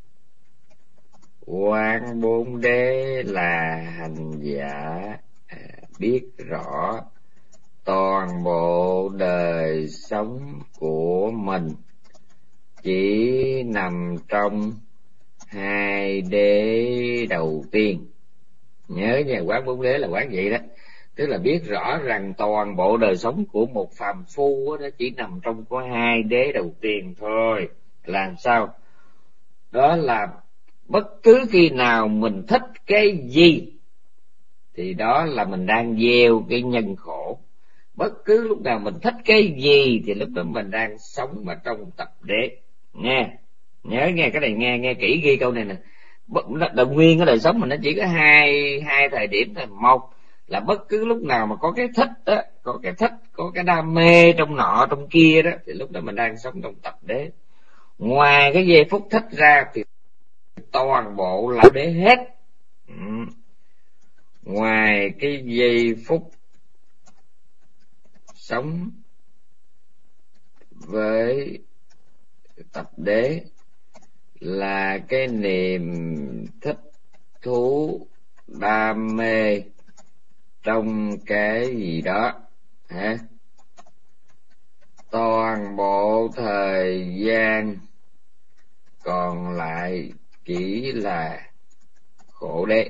Quán 4 đế là hành giả biết rõ toàn bộ đời sống của mình chỉ nằm trong 2 đế đầu tiên. Nhớ nha, quán 4 đế là quán vậy đó. Tức là biết rõ rằng toàn bộ đời sống của một phàm phu đó chỉ nằm trong có 2 đế đầu tiên thôi. Làm sao? Đó là bất cứ khi nào mình thích cái gì thì đó là mình đang gieo cái nhân khổ. Bất cứ lúc nào mình thích cái gì thì lúc đó mình đang sống ở trong tập đế. Nghe, nhớ nghe cái này, nghe kỹ ghi câu này nè. Đầu nguyên cái đời sống mình nó chỉ có hai thời điểm thôi. Một là bất cứ lúc nào mà có cái thích đó, có cái đam mê trong nọ trong kia đó, thì lúc đó mình đang sống trong tập đế. Ngoài cái giây phút thích ra thì toàn bộ là đế hết. Ngoài cái giây phút sống với tập đế là cái niềm thích thú đam mê trong cái gì đó toàn bộ thời gian còn lại chỉ là khổ đế.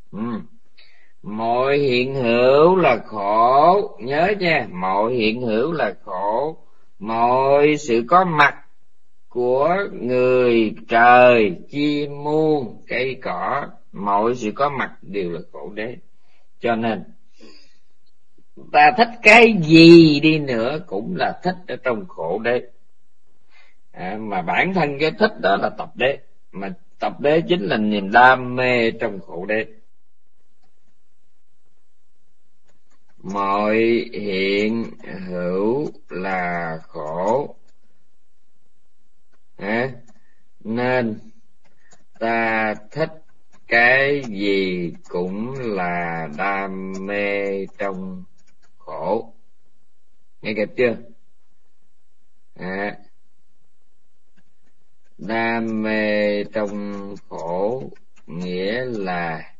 Mọi hiện hữu là khổ, nhớ nha, mọi hiện hữu là khổ. Mọi sự có mặt của người, trời, chim muôn, cây cỏ, mọi sự có mặt đều là khổ đế. Cho nên ta thích cái gì đi nữa cũng là thích ở trong khổ đế. Mà bản thân cái thích đó là tập đế, mà tập đế chính là niềm đam mê trong khổ đế. Mọi hiện hữu là khổ, nên ta thích cái gì cũng là đam mê trong khổ. Nghe kịp chưa? Đam mê trong khổ nghĩa là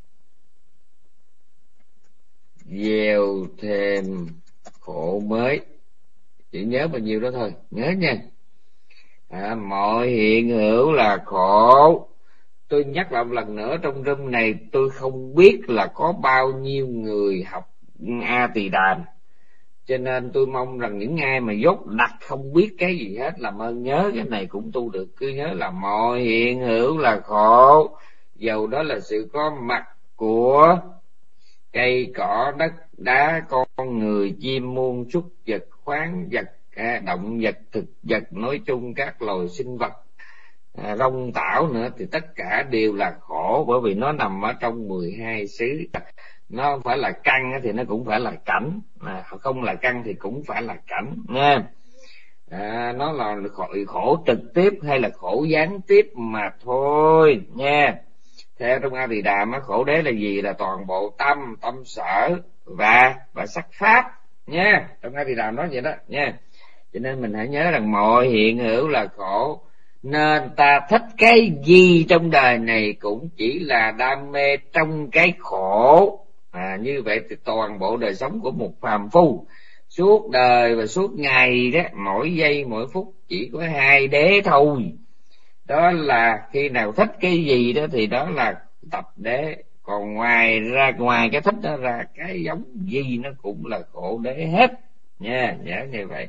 gieo thêm khổ mới. Chỉ nhớ bao nhiêu đó thôi, nhớ nha. Mọi hiện hữu là khổ. Tôi nhắc lại một lần nữa, trong room này tôi không biết là có bao nhiêu người học A Tỳ Đàm. Cho nên tôi mong rằng những ai mà dốt đặt không biết cái gì hết làm ơn nhớ cái này cũng tu được. Cứ nhớ là mọi hiện hữu là khổ, dầu đó là sự có mặt của cây cỏ đất đá con người chim muôn súc vật khoáng vật động vật thực vật, nói chung các loài sinh vật rong tảo nữa, thì tất cả đều là khổ, bởi vì nó nằm ở trong 12 xứ. Nó không phải là căn thì nó cũng phải là cảnh, không là căn thì cũng phải là cảnh nha. Nó là khổ trực tiếp hay là khổ gián tiếp mà thôi nha. Theo trong A Tỳ Đàm khổ đế là gì? Là toàn bộ tâm, tâm sở và sắc pháp nha. Trong A Tỳ Đàm nói vậy đó nha. Cho nên mình hãy nhớ rằng mọi hiện hữu là khổ, nên ta thích cái gì trong đời này cũng chỉ là đam mê trong cái khổ. Như vậy thì toàn bộ đời sống của một phàm phu suốt đời và suốt ngày đó, mỗi giây mỗi phút chỉ có hai đế thôi. Đó là khi nào thích cái gì đó thì đó là tập đế, còn ngoài cái thích đó ra, cái giống gì nó cũng là khổ đế hết nha. Nhớ như vậy.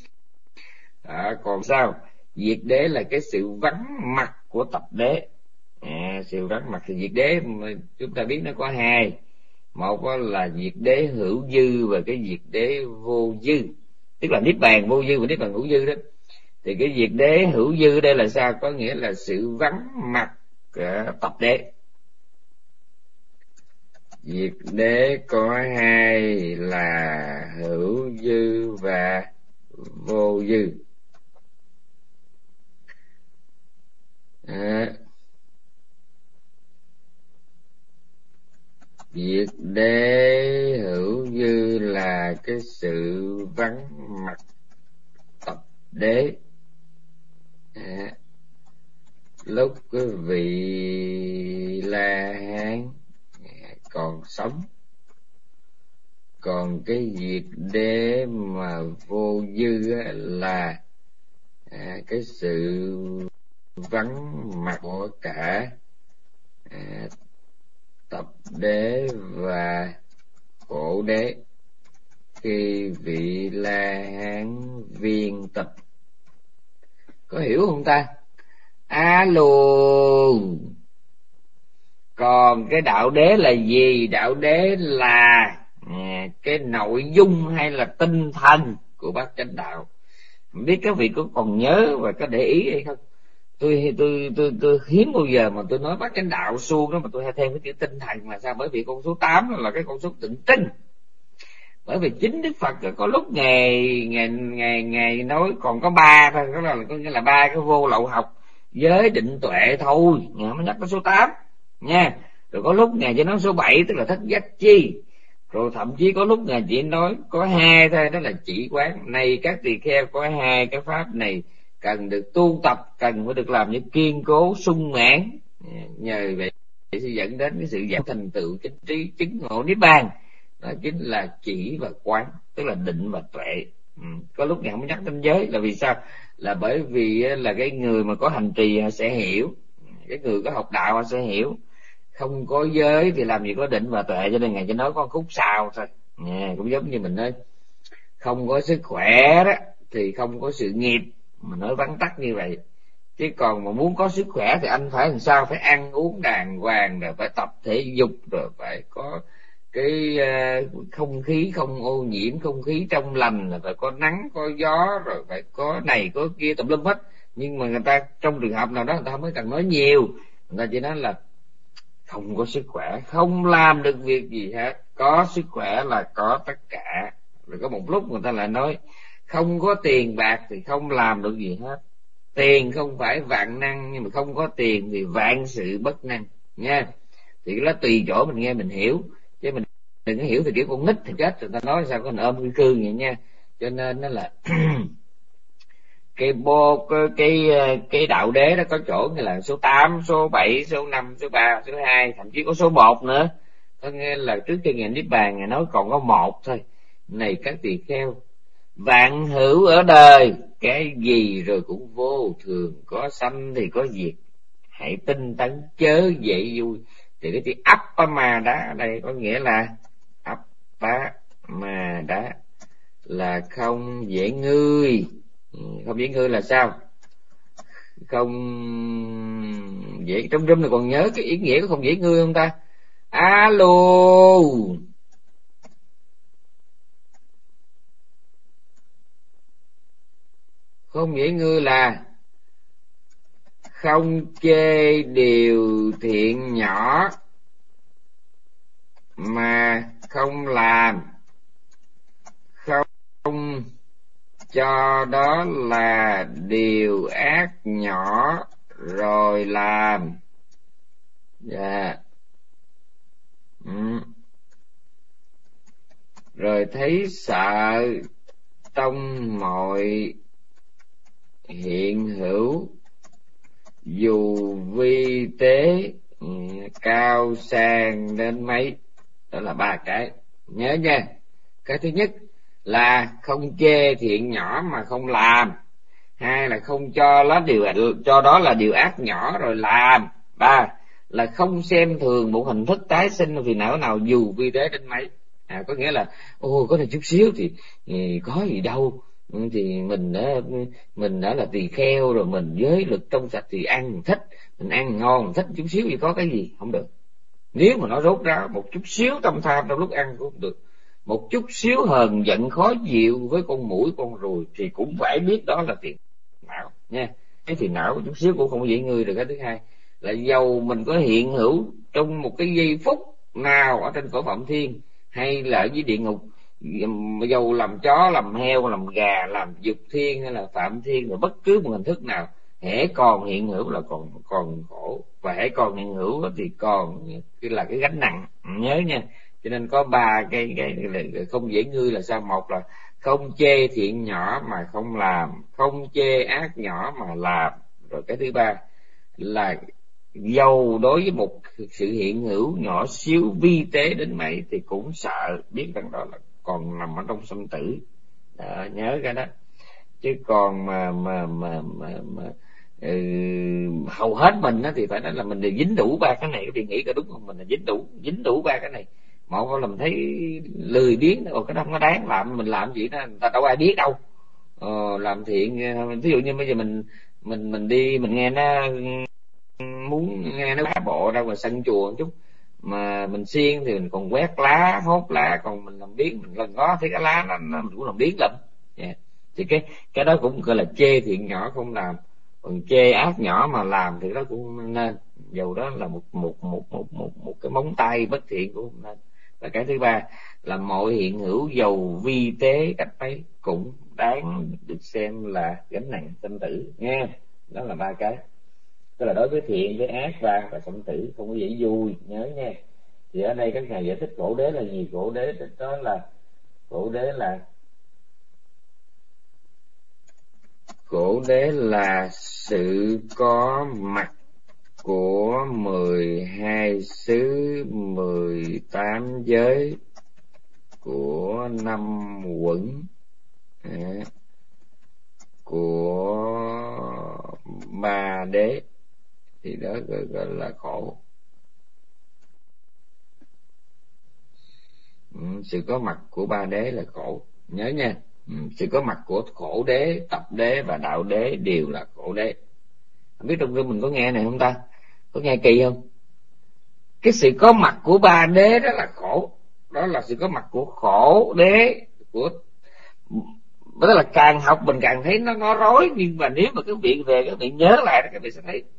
Còn sao? Diệt đế là cái sự vắng mặt của tập đế. Sự vắng mặt thì diệt đế chúng ta biết nó có hai. Một là diệt đế hữu dư và cái diệt đế vô dư, tức là niết bàn vô dư và niết bàn hữu dư đó. Thì cái diệt đế hữu dư đây là sao? Có nghĩa là sự vắng mặt tập đế. Diệt đế có hai là hữu dư và vô dư. Diệt đế hữu dư là cái sự vắng mặt tập đế. Lúc quý vị La Hán còn sống. Còn cái diệt đế mà vô dư là cái sự vắng mặt của cả tập đế và khổ đế khi vị La Hán viên tịch. Có hiểu không ta? Alo. Còn cái đạo đế là gì? Đạo đế là cái nội dung hay là tinh thần của bát chánh đạo. Không biết các vị có còn nhớ và có để ý hay không? Tôi hiếm bao giờ mà tôi nói bát chánh đạo suông đó mà tôi hay thêm cái chữ tinh thần là sao? Bởi vì con số 8 là cái con số tượng trưng. Bởi vì chính Đức Phật có lúc ngày nói còn có 3 thôi, đó là có nghĩa là 3 cái vô lậu học, giới, định, tuệ thôi, Ngài mới nhắc cái số 8 nha. Rồi có lúc Ngài chỉ nói số 7 tức là thất giác chi. Rồi thậm chí có lúc Ngài chỉ nói có 2 thôi, đó là chỉ quán. Này các tỳ kheo, có 2 cái pháp này cần được tu tập, cần phải được làm những kiên cố sung mãn, nhờ vậy sẽ dẫn đến cái sự giảm thành tựu chính trí chứng ngộ niết bàn. Đó chính là chỉ và quán, tức là định và tuệ. Có lúc Ngài không nhắc đến giới là vì sao? Là bởi vì là cái người mà có hành trì họ sẽ hiểu, cái người có học đạo họ sẽ hiểu. Không có giới thì làm gì có định và tuệ, cho nên Ngài chỉ nói có khúc sau thôi. Cũng giống như mình nói không có sức khỏe đó thì không có sự nghiệp, mà nói vắn tắt như vậy. Chứ còn mà muốn có sức khỏe thì anh phải làm sao? Phải ăn uống đàng hoàng, rồi phải tập thể dục, rồi phải có cái không khí không ô nhiễm, không khí trong lành, là phải có nắng có gió, rồi phải có này có kia tùm lum hết. Nhưng mà người ta trong trường hợp nào đó người ta không có cần nói nhiều, người ta chỉ nói là không có sức khỏe, không làm được việc gì hết. Có sức khỏe là có tất cả. Rồi có một lúc người ta lại nói không có tiền bạc thì không làm được gì hết. Tiền không phải vạn năng, nhưng mà không có tiền thì vạn sự bất năng nha. Thì cái đó tùy chỗ mình nghe mình hiểu, chứ mình đừng có hiểu thì kiểu con nít thì chết rồi ta nói sao có ôm cái cương vậy nha. Cho nên nó là cái đạo đế đó có chỗ như là số 8, số 7, số 5, số 3, số 2, thậm chí có số 1 nữa. Có nghĩa là trước khi Ngài niết bàn Ngài nói còn có 1 thôi. Này các tỳ kheo, vạn hữu ở đời, cái gì rồi cũng vô thường, có sanh thì có diệt, hãy tinh tấn chớ dễ vui. Thì cái chữ Appama đó ở đây có nghĩa là Appa mà đã là không dễ ngươi. Không dễ ngươi là sao? Không dễ. Trong room này còn nhớ cái ý nghĩa của không dễ ngươi không ta? Alo. Không dễ ngươi là không chê điều thiện nhỏ mà không làm, không cho đó là điều ác nhỏ rồi làm. Dạ. Rồi thấy sợ trong mọi hiện hữu dù vi tế cao sang đến mấy. Đó là 3 cái, nhớ nha. Cái thứ nhất là không chê thiện nhỏ mà không làm. 2 là không cho đó là điều ác nhỏ rồi làm. 3 là không xem thường một hình thức tái sinh phiền não nào dù vi tế đến mấy. Có nghĩa là có này chút xíu thì có gì đâu, thì mình đã là tỳ kheo rồi, mình giới lực trong sạch thì ăn thích, mình ăn ngon thích chút xíu thì có cái gì không được. Nếu mà nó rốt ráo một chút xíu tâm tham trong lúc ăn cũng không được, một chút xíu hờn giận khó chịu với con muỗi con ruồi thì cũng phải biết đó là phiền não nha. Cái phiền não chút xíu cũng không dễ ngươi được. Cái thứ hai là dầu mình có hiện hữu trong một cái giây phút nào ở trên cõi Phạm Thiên hay là ở dưới địa ngục, dầu làm chó, làm heo, làm gà, làm dục thiên hay là Phạm Thiên, rồi bất cứ một hình thức nào, hễ còn hiện hữu là còn khổ, và hễ còn hiện hữu thì còn là cái gánh nặng. Nhớ nha. Cho nên có 3 cái không dễ ngươi là sao? Một là không chê thiện nhỏ mà không làm, không chê ác nhỏ mà làm. Rồi cái thứ 3 là dầu đối với một sự hiện hữu nhỏ xíu vi tế đến mấy thì cũng sợ, biết rằng đó là còn nằm ở trong sanh tử. Đó, nhớ cái đó. Chứ còn mà hầu hết mình thì phải nói là mình đều dính đủ 3 cái này. Cái nghĩ có đúng không? Mình là dính đủ 3 cái này. Một là mình thấy lười biếng, cái đó không có đáng làm, mình làm gì đó người ta đâu ai biết đâu. Làm thiện, ví dụ như bây giờ mình đi mình nghe nó muốn nghe nó bá bộ ra ngoài sân chùa một chút mà mình siêng thì mình còn quét lá hốt lá, còn mình làm biếng mình lần ngó thấy cái lá nó mình cũng làm biếng lắm. Thì cái đó cũng gọi là chê thiện nhỏ không làm. Còn chê ác nhỏ mà làm thì đó cũng không nên, dầu đó là một cái móng tay bất thiện cũng không nên. Và cái thứ 3 là mọi hiện hữu dầu vi tế cách mấy cũng đáng được xem là gánh nặng sanh tử nghe. Đó là 3 cái. Tức là đối với thiện, với ác và sanh tử không có dễ vui, nhớ nha. Thì ở đây các ngài giải thích khổ đế là gì? Khổ đế là sự có mặt của 12 xứ, 18 giới, của 5 quẩn, của 3 đế, thì đó gọi là khổ. Sự có mặt của 3 đế là khổ, nhớ nha. Sự có mặt của khổ đế, tập đế và đạo đế đều là khổ đế. Không biết trong rừng mình có nghe này không ta? Có nghe kỳ không? Cái sự có mặt của 3 đế đó là khổ. Đó là sự có mặt của khổ đế, đó là càng học mình càng thấy nó rối. Nhưng mà nếu mà các vị về các vị nhớ lại các vị sẽ thấy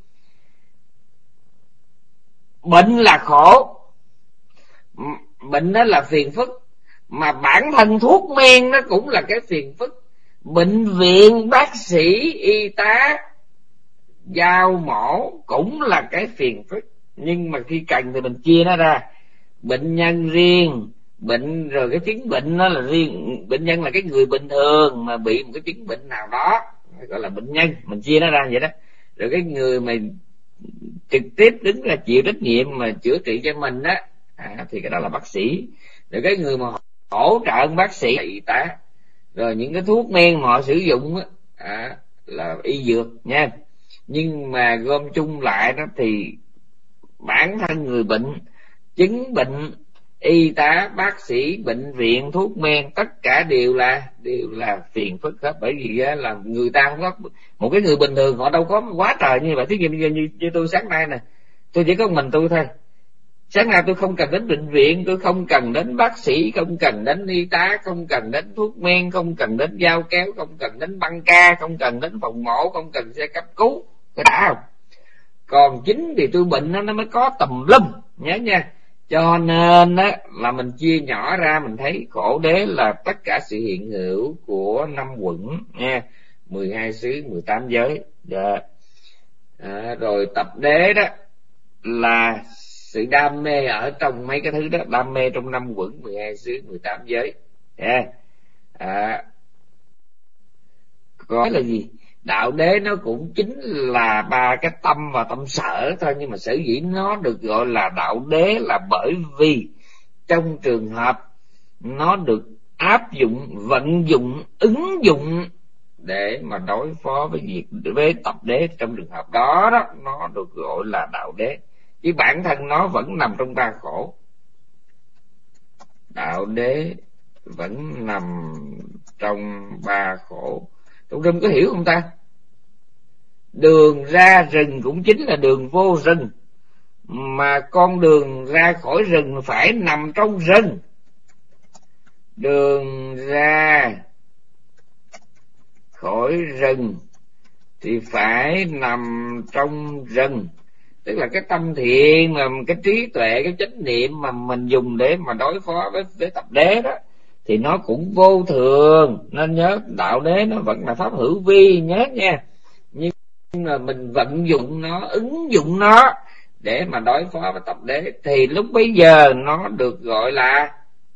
bệnh là khổ, bệnh đó là phiền phức, mà bản thân thuốc men nó cũng là cái phiền phức. Bệnh viện, bác sĩ, y tá, dao mổ cũng là cái phiền phức. Nhưng mà khi cần thì mình chia nó ra, bệnh nhân riêng, bệnh rồi cái chứng bệnh nó là riêng. Bệnh nhân là cái người bình thường mà bị một cái chứng bệnh nào đó gọi là bệnh nhân, mình chia nó ra vậy đó. Rồi cái người mà trực tiếp đứng là chịu trách nhiệm mà chữa trị cho mình đó, thì cái đó là bác sĩ. Rồi cái người mà hỗ trợ bác sĩ là y tá. Rồi những cái thuốc men mà họ sử dụng là y dược nha. Nhưng mà gom chung lại đó thì bản thân người bệnh, chứng bệnh y tá, bác sĩ, bệnh viện, thuốc men, tất cả đều là phiền phức hết. Bởi vì là người ta không có, một cái người bình thường họ đâu có quá trời như vậy. Thí dụ như tôi sáng nay nè, tôi chỉ có mình tôi thôi. Sáng nay tôi không cần đến bệnh viện, tôi không cần đến bác sĩ, không cần đến y tá, không cần đến thuốc men, không cần đến dao kéo, không cần đến băng ca, không cần đến phòng mổ, không cần xe cấp cứu. Có đã không? Còn chính vì tôi bệnh nó mới có tùm lum, nhớ nha. Cho nên á là mình chia nhỏ ra, mình thấy khổ đế là tất cả sự hiện hữu của 5 quẩn nha, 12 xứ, 18 giới. Rồi tập đế đó là sự đam mê ở trong mấy cái thứ đó, đam mê trong 5 quẩn, 12 xứ, 18 giới. Có là gì? Đạo đế nó cũng chính là 3 cái tâm và tâm sở thôi, nhưng mà sở dĩ nó được gọi là đạo đế là bởi vì trong trường hợp nó được áp dụng, vận dụng, ứng dụng để mà đối phó với tập đế, trong trường hợp đó đó nó được gọi là đạo đế, chứ bản thân nó vẫn nằm trong 3 khổ. Đạo đế vẫn nằm trong 3 khổ. Tụi Râm có hiểu không ta? Đường ra rừng cũng chính là đường vô rừng, mà con đường ra khỏi rừng phải nằm trong rừng. Đường ra khỏi rừng thì phải nằm trong rừng. Tức là cái tâm thiện, mà cái trí tuệ, cái chánh niệm mà mình dùng để mà đối phó với tập đế đó thì nó cũng vô thường. Nên nhớ đạo đế nó vẫn là pháp hữu vi, nhớ nha. Nhưng mà mình vận dụng nó, ứng dụng nó để mà đối phó với tập đế thì lúc bấy giờ nó được gọi là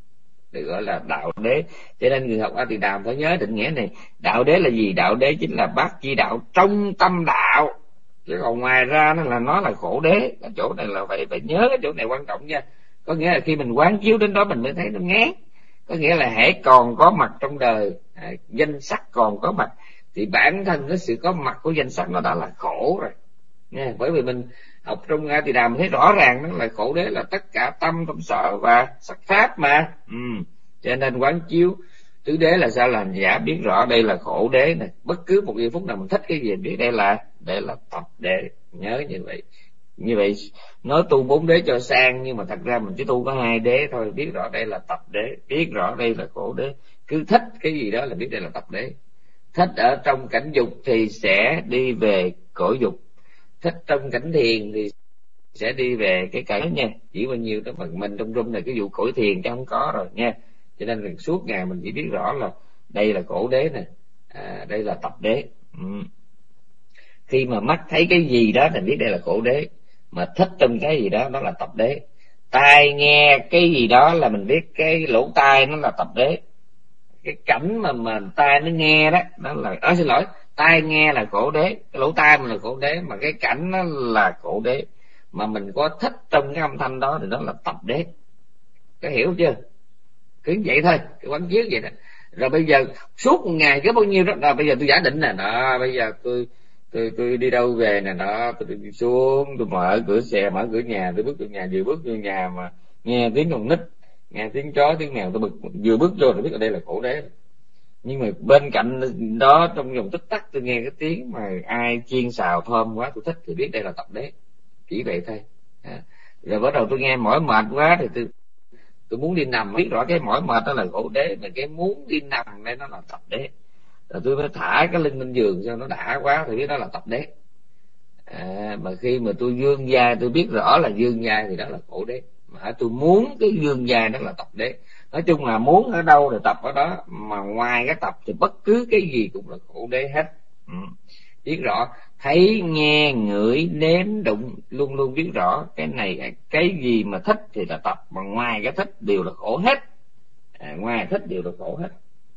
đạo đế. Cho nên người học A Tỳ Đàm phải nhớ định nghĩa này. Đạo đế là gì? Đạo đế chính là bát chi đạo trong tâm đạo, chứ còn ngoài ra nó là khổ đế. Cái chỗ này là phải nhớ, cái chỗ này quan trọng nha. Có nghĩa là khi mình quán chiếu đến đó mình mới thấy nó ngán. Có nghĩa là hễ còn có mặt trong đời, danh sắc còn có mặt thì bản thân cái sự có mặt của danh sắc nó đã là khổ rồi nha. Bởi vì mình học trong A Tỳ Đàm thấy rõ ràng nó là khổ đế là tất cả tâm, tâm sở và sắc pháp mà. Cho nên quán chiếu tứ đế là sao? Làm giả biết rõ đây là khổ đế này. Bất cứ một giây phút nào mình thích cái gì biết đây là tập đế. Nhớ như vậy. Như vậy nói tu 4 đế cho sang, nhưng mà thật ra mình chỉ tu có 2 đế thôi. Biết rõ đây là tập đế, biết rõ đây là khổ đế. Cứ thích cái gì đó là biết đây là tập đế. Thích ở trong cảnh dục thì sẽ đi về cõi dục, thích trong cảnh thiền thì sẽ đi về cái cảnh nha. Chỉ bao nhiêu đó mà mình trong room này cái vụ cõi thiền chứ không có rồi nha. Cho nên suốt ngày mình chỉ biết rõ là đây là khổ đế nè, đây là tập đế. Khi mà mắt thấy cái gì đó thì biết đây là khổ đế, mà thích trong cái gì đó nó là tập đế. Tai nghe cái gì đó là mình biết cái lỗ tai nó là tập đế. Cái cảnh mà tai nó nghe đó, nó là xin lỗi, tai nghe là khổ đế, cái lỗ tai mình là khổ đế, mà cái cảnh nó là khổ đế. Mà mình có thích trong cái âm thanh đó thì nó là tập đế. Có hiểu chưa? Cứ vậy thôi, cái quán chiếu vậy đó. Rồi bây giờ suốt một ngày có bao nhiêu đó, rồi bây giờ tôi giả định nè, đó bây giờ tôi đi đâu về nè, đó tôi đi xuống, tôi mở cửa xe, mở cửa nhà, tôi bước vào nhà, vừa bước vào nhà mà nghe tiếng con nít, nghe tiếng chó, tiếng mèo, tôi bực, vừa bước vô rồi biết ở đây là khổ đế. Nhưng mà bên cạnh đó trong vòng tích tắc tôi nghe cái tiếng mà ai chiên xào thơm quá tôi thích thì biết đây là tập đế. Chỉ vậy thôi. Rồi bắt đầu tôi nghe mỏi mệt quá thì tôi muốn đi nằm, biết rõ cái mỏi mệt đó là khổ đế, mà cái muốn đi nằm đây nó là tập đế. Rồi tôi mới thả cái lưng lên giường cho nó đã quá thì biết đó là tập đế. Mà khi mà tôi vươn vai tôi biết rõ là vươn vai thì đó là khổ đế. Mà tôi muốn cái vươn vai đó là tập đế. Nói chung là muốn ở đâu thì tập ở đó, mà ngoài cái tập thì bất cứ cái gì cũng là khổ đế hết. Biết rõ, thấy, nghe, ngửi, nếm, đụng, luôn luôn biết rõ cái này, cái gì mà thích thì là tập, mà ngoài cái thích đều là khổ hết. Ngoài thích đều là khổ hết.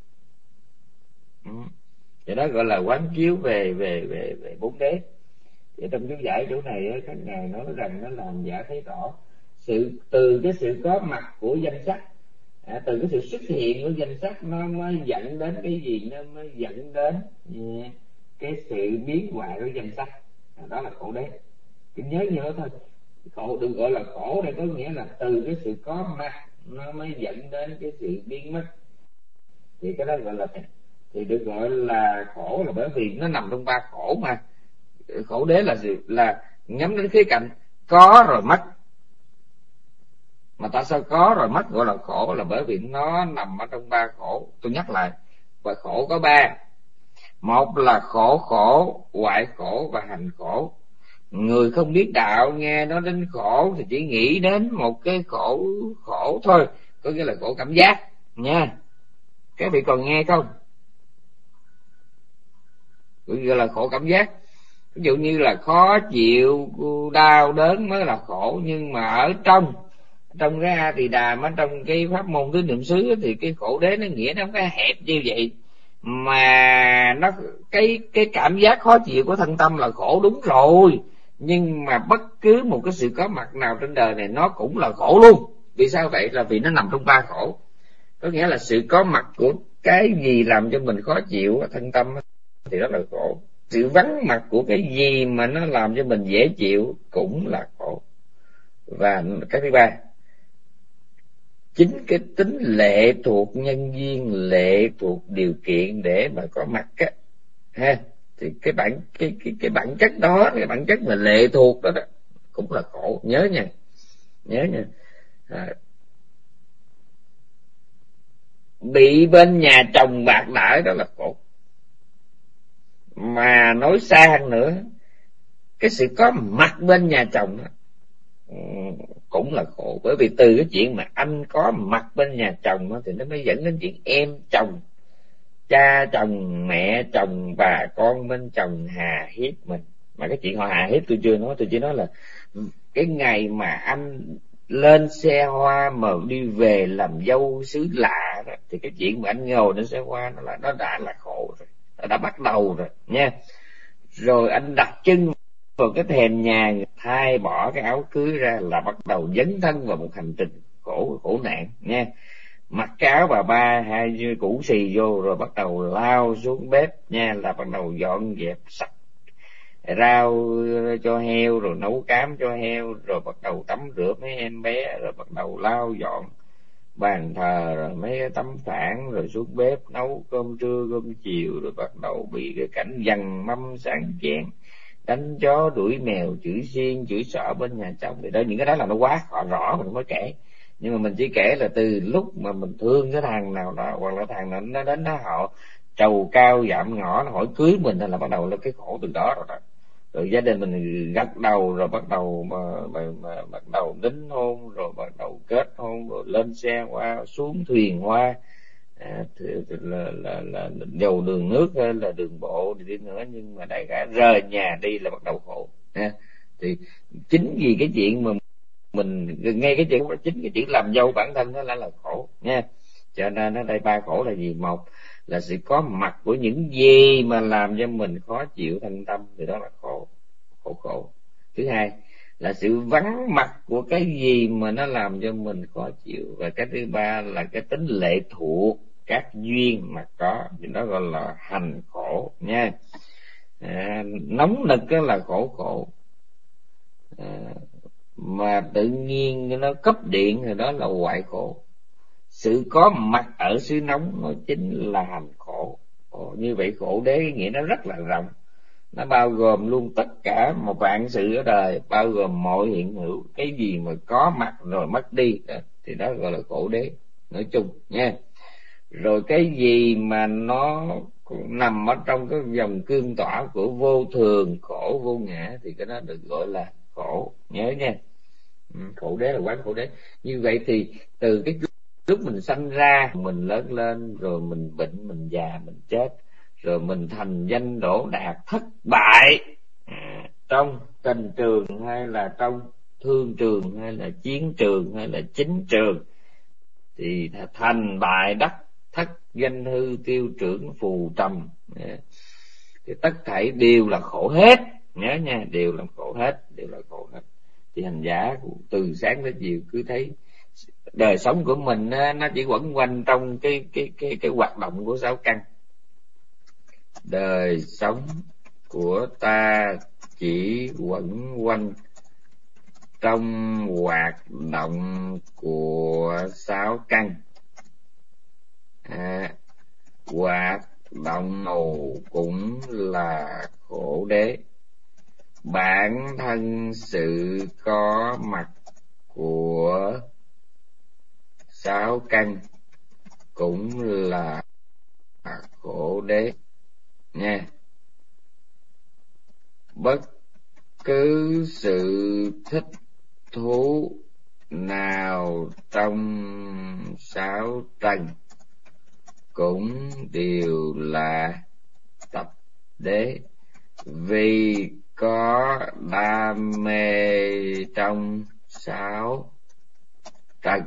Thì đó gọi là quán chiếu về 4 đế. Thì trong chú giải chỗ này các ngài nói rằng nó làm giả thấy rõ từ cái sự có mặt của danh sắc, từ cái sự xuất hiện của danh sắc nó mới dẫn đến cái gì? Nó mới dẫn đến cái sự biến hoại của danh sắc. Đó là khổ đế. Cứ nhớ thôi. Khổ được gọi là khổ đây có nghĩa là từ cái sự có mặt nó mới dẫn đến cái sự biến mất. Thì cái đó gọi là, thì được gọi là khổ là bởi vì nó nằm trong ba khổ mà. Khổ đế là nhắm đến khía cạnh có rồi mất. Mà tại sao có rồi mất gọi là khổ, là bởi vì nó nằm ở trong ba khổ. Tôi nhắc lại, và khổ có ba. Một là khổ, hoại khổ và hành khổ. Người không biết đạo nghe nói đến khổ thì chỉ nghĩ đến một cái khổ thôi, có nghĩa là khổ cảm giác nha. Các vị còn nghe không? Gọi là khổ cảm giác. Ví dụ như là khó chịu, đau đớn mới là khổ, nhưng mà ở trong cái A Tỳ Đàm, ở trong cái pháp môn tứ niệm xứ thì cái khổ đế nó nghĩa nó không có hẹp như vậy, mà nó cái cảm giác khó chịu của thân tâm là khổ đúng rồi, nhưng mà bất cứ một cái sự có mặt nào trên đời này nó cũng là khổ luôn. Vì sao vậy? Là vì nó nằm trong ba khổ. Có nghĩa là sự có mặt của cái gì làm cho mình khó chịu thân tâm thì đó là khổ. Sự vắng mặt của cái gì mà nó làm cho mình dễ chịu cũng là khổ. Và cái thứ ba, chính cái tính lệ thuộc nhân duyên, lệ thuộc điều kiện để mà có mặt á ha, thì cái bản chất đó, cái bản chất mà lệ thuộc đó, cũng là khổ. Nhớ nha. Bị bên nhà chồng bạc đãi đó là khổ. Mà nói xa hơn nữa, cái sự có mặt bên nhà chồng đó cũng là khổ. Bởi vì từ cái chuyện mà anh có mặt bên nhà chồng đó, thì nó mới dẫn đến chuyện em chồng, cha chồng, mẹ chồng, bà con bên chồng hà hiếp mình. Mà cái chuyện họ hà hiếp tôi chưa nói, tôi chỉ nói là cái ngày mà anh lên xe hoa mà đi về làm dâu xứ lạ đó, thì cái chuyện mà anh ngồi lên xe hoa nó đã là khổ rồi, nó đã bắt đầu rồi nha. Rồi anh đặt chân vào cái thềm nhà, thay bỏ cái áo cưới ra là bắt đầu dấn thân vào một hành trình khổ nạn nha. Mặc cái áo bà ba hai củ xì vô, rồi bắt đầu lao xuống bếp nha, là bắt đầu dọn dẹp sạch rau cho heo, rồi nấu cám cho heo, rồi bắt đầu tắm rửa mấy em bé, rồi bắt đầu lau dọn bàn thờ, rồi mấy cái tấm phản, rồi xuống bếp nấu cơm trưa cơm chiều, rồi bắt đầu bị cái cảnh dằn mâm sáng chén, đánh chó đuổi mèo, chửi xiên chửi sọ bên nhà chồng. Thì đó, những cái đó là nó quá rõ mình mới kể, nhưng mà mình chỉ kể là từ lúc mà mình thương cái thằng nào đó, hoặc là thằng nào nó đến đó họ trầu cao dạm ngõ, nó hỏi cưới mình, là bắt đầu là cái khổ từ đó rồi đó. Rồi gia đình mình gật đầu, rồi bắt đầu bắt đầu đính hôn, rồi bắt đầu kết hôn, rồi lên xe hoa, xuống thuyền hoa, là dầu đường nước hay là đường bộ đi nữa, nhưng mà đại khái rời nhà đi là bắt đầu khổ ha. Thì chính vì cái chuyện mà mình ngay cái chuyện, chính cái chuyện làm dâu bản thân nó là khổ nha. Cho nên ở đây ba khổ là gì? Một là sự có mặt của những gì mà làm cho mình khó chịu thân tâm, thì đó là khổ. Thứ hai là sự vắng mặt của cái gì mà nó làm cho mình khó chịu. Và cái thứ ba là cái tính lệ thuộc các duyên mà có, thì đó gọi là hành khổ nha. Nóng nực đó là khổ. Mà tự nhiên nó cấp điện thì đó là hoại khổ. Sự có mặt ở xứ nóng nó chính là hành khổ. Như vậy khổ đế cái nghĩa nó rất là rộng, nó bao gồm luôn tất cả một vạn sự ở đời, bao gồm mọi hiện hữu. Cái gì mà có mặt rồi mất đi thì đó gọi là khổ đế nói chung nha. Rồi cái gì mà nó nằm ở trong cái dòng cương tỏa của vô thường, khổ, vô ngã, thì cái đó được gọi là khổ. Nhớ nha, khổ đế là quán khổ đế. Như vậy thì từ cái lúc mình sanh ra, mình lớn lên, rồi mình bệnh, mình già, mình chết, rồi mình thành danh đổ đạt, thất bại trong tình trường, hay là trong thương trường, hay là chiến trường, hay là chính trường, thì thành bại đắc thất, danh hư tiêu trưởng phù trầm, thì tất thảy đều là khổ hết. Nhớ nha, đều là khổ hết. Thì hành giả từ sáng đến chiều cứ thấy đời sống của mình nó chỉ quẩn quanh trong cái hoạt động của sáu căn. Đời sống của ta chỉ quẩn quanh trong hoạt động của sáu căn. Hoạt động nào cũng là khổ đế. Bản thân sự có mặt của sáu căn cũng là khổ đế nha. Bất cứ sự thích thú nào trong sáu trần cũng đều là tập đế, vì có đam mê trong sáu trần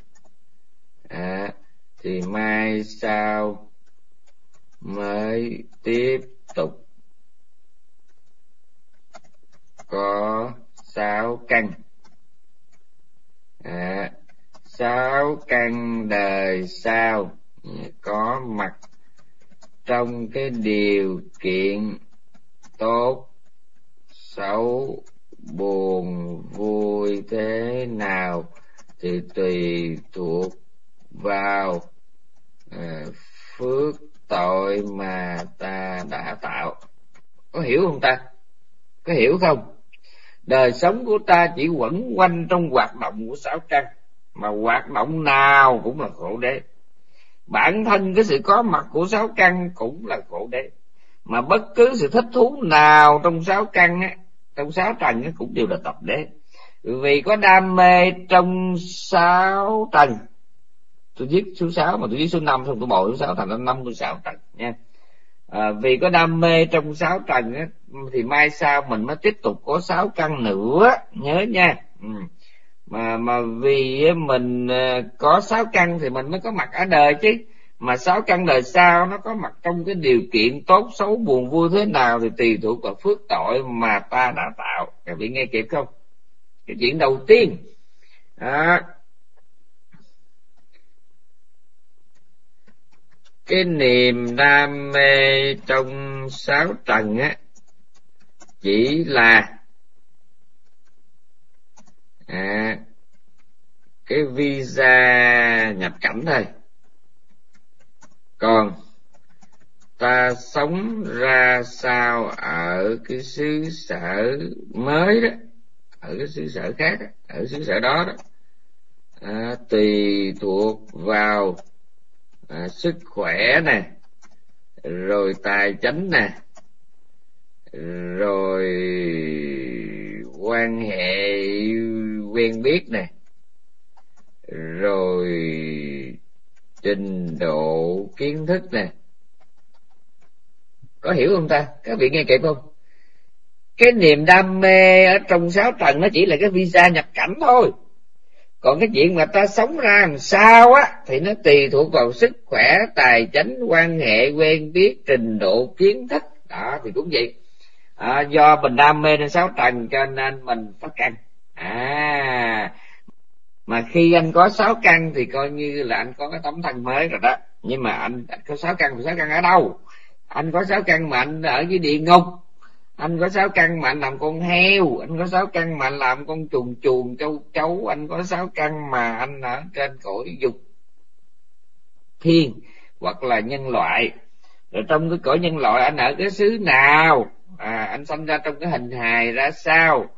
thì mai sau mới tiếp tục có sáu căn. Sáu căn đời sau có mặt trong cái điều kiện tốt xấu, buồn vui thế nào thì tùy thuộc vào phước tội mà ta đã tạo. Có hiểu không ta? Có hiểu không? Đời sống của ta chỉ quẩn quanh trong hoạt động của sáu căn, mà hoạt động nào cũng là khổ đế. Bản thân cái sự có mặt của sáu căn cũng là khổ đế, mà bất cứ sự thích thú nào trong sáu căn á, trong sáu trần á, cũng đều là tập đế, vì có đam mê trong sáu trần. Tôi viết số 6 mà tôi viết số 5 xong tôi bồi số 6 thành ra 56 trần nha. Vì có đam mê trong sáu trần á, thì mai sau mình mới tiếp tục có sáu căn nữa, nhớ nha. Mà vì mình có sáu căn thì mình mới có mặt ở đời chứ. Mà sáu căn đời sau nó có mặt trong cái điều kiện tốt xấu buồn vui thế nào thì tùy thuộc vào phước tội mà ta đã tạo. Các vị nghe kịp không? Cái chuyện đầu tiên cái niềm đam mê trong sáu trần á chỉ là cái visa nhập cảnh thôi. Còn ta sống ra sao ở cái xứ sở mới đó, ở cái xứ sở khác đó, ở xứ sở đó tùy thuộc vào sức khỏe nè, rồi tài chánh nè, rồi quan hệ quen biết nè, rồi trình độ kiến thức nè. Có hiểu không ta? Các vị nghe kịp không? Cái niềm đam mê ở trong sáu trần nó chỉ là cái visa nhập cảnh thôi. Còn cái chuyện mà ta sống ra làm sao á thì nó tùy thuộc vào sức khỏe, tài chánh, quan hệ quen biết, trình độ kiến thức. Đó thì cũng vậy. Do mình đam mê đến sáu trần cho nên mình phát căn. Mà khi anh có sáu căn thì coi như là anh có cái tấm thân mới rồi đó. Nhưng mà anh có sáu căn ở đâu? Anh có sáu căn mà anh ở dưới địa ngục, anh có sáu căn mà anh làm con heo, anh có sáu căn mà anh làm con chuồn châu chấu, anh có sáu căn mà anh ở trên cõi dục thiên hoặc là nhân loại. Rồi trong cái cõi nhân loại anh ở cái xứ nào, anh sanh ra trong cái hình hài ra sao.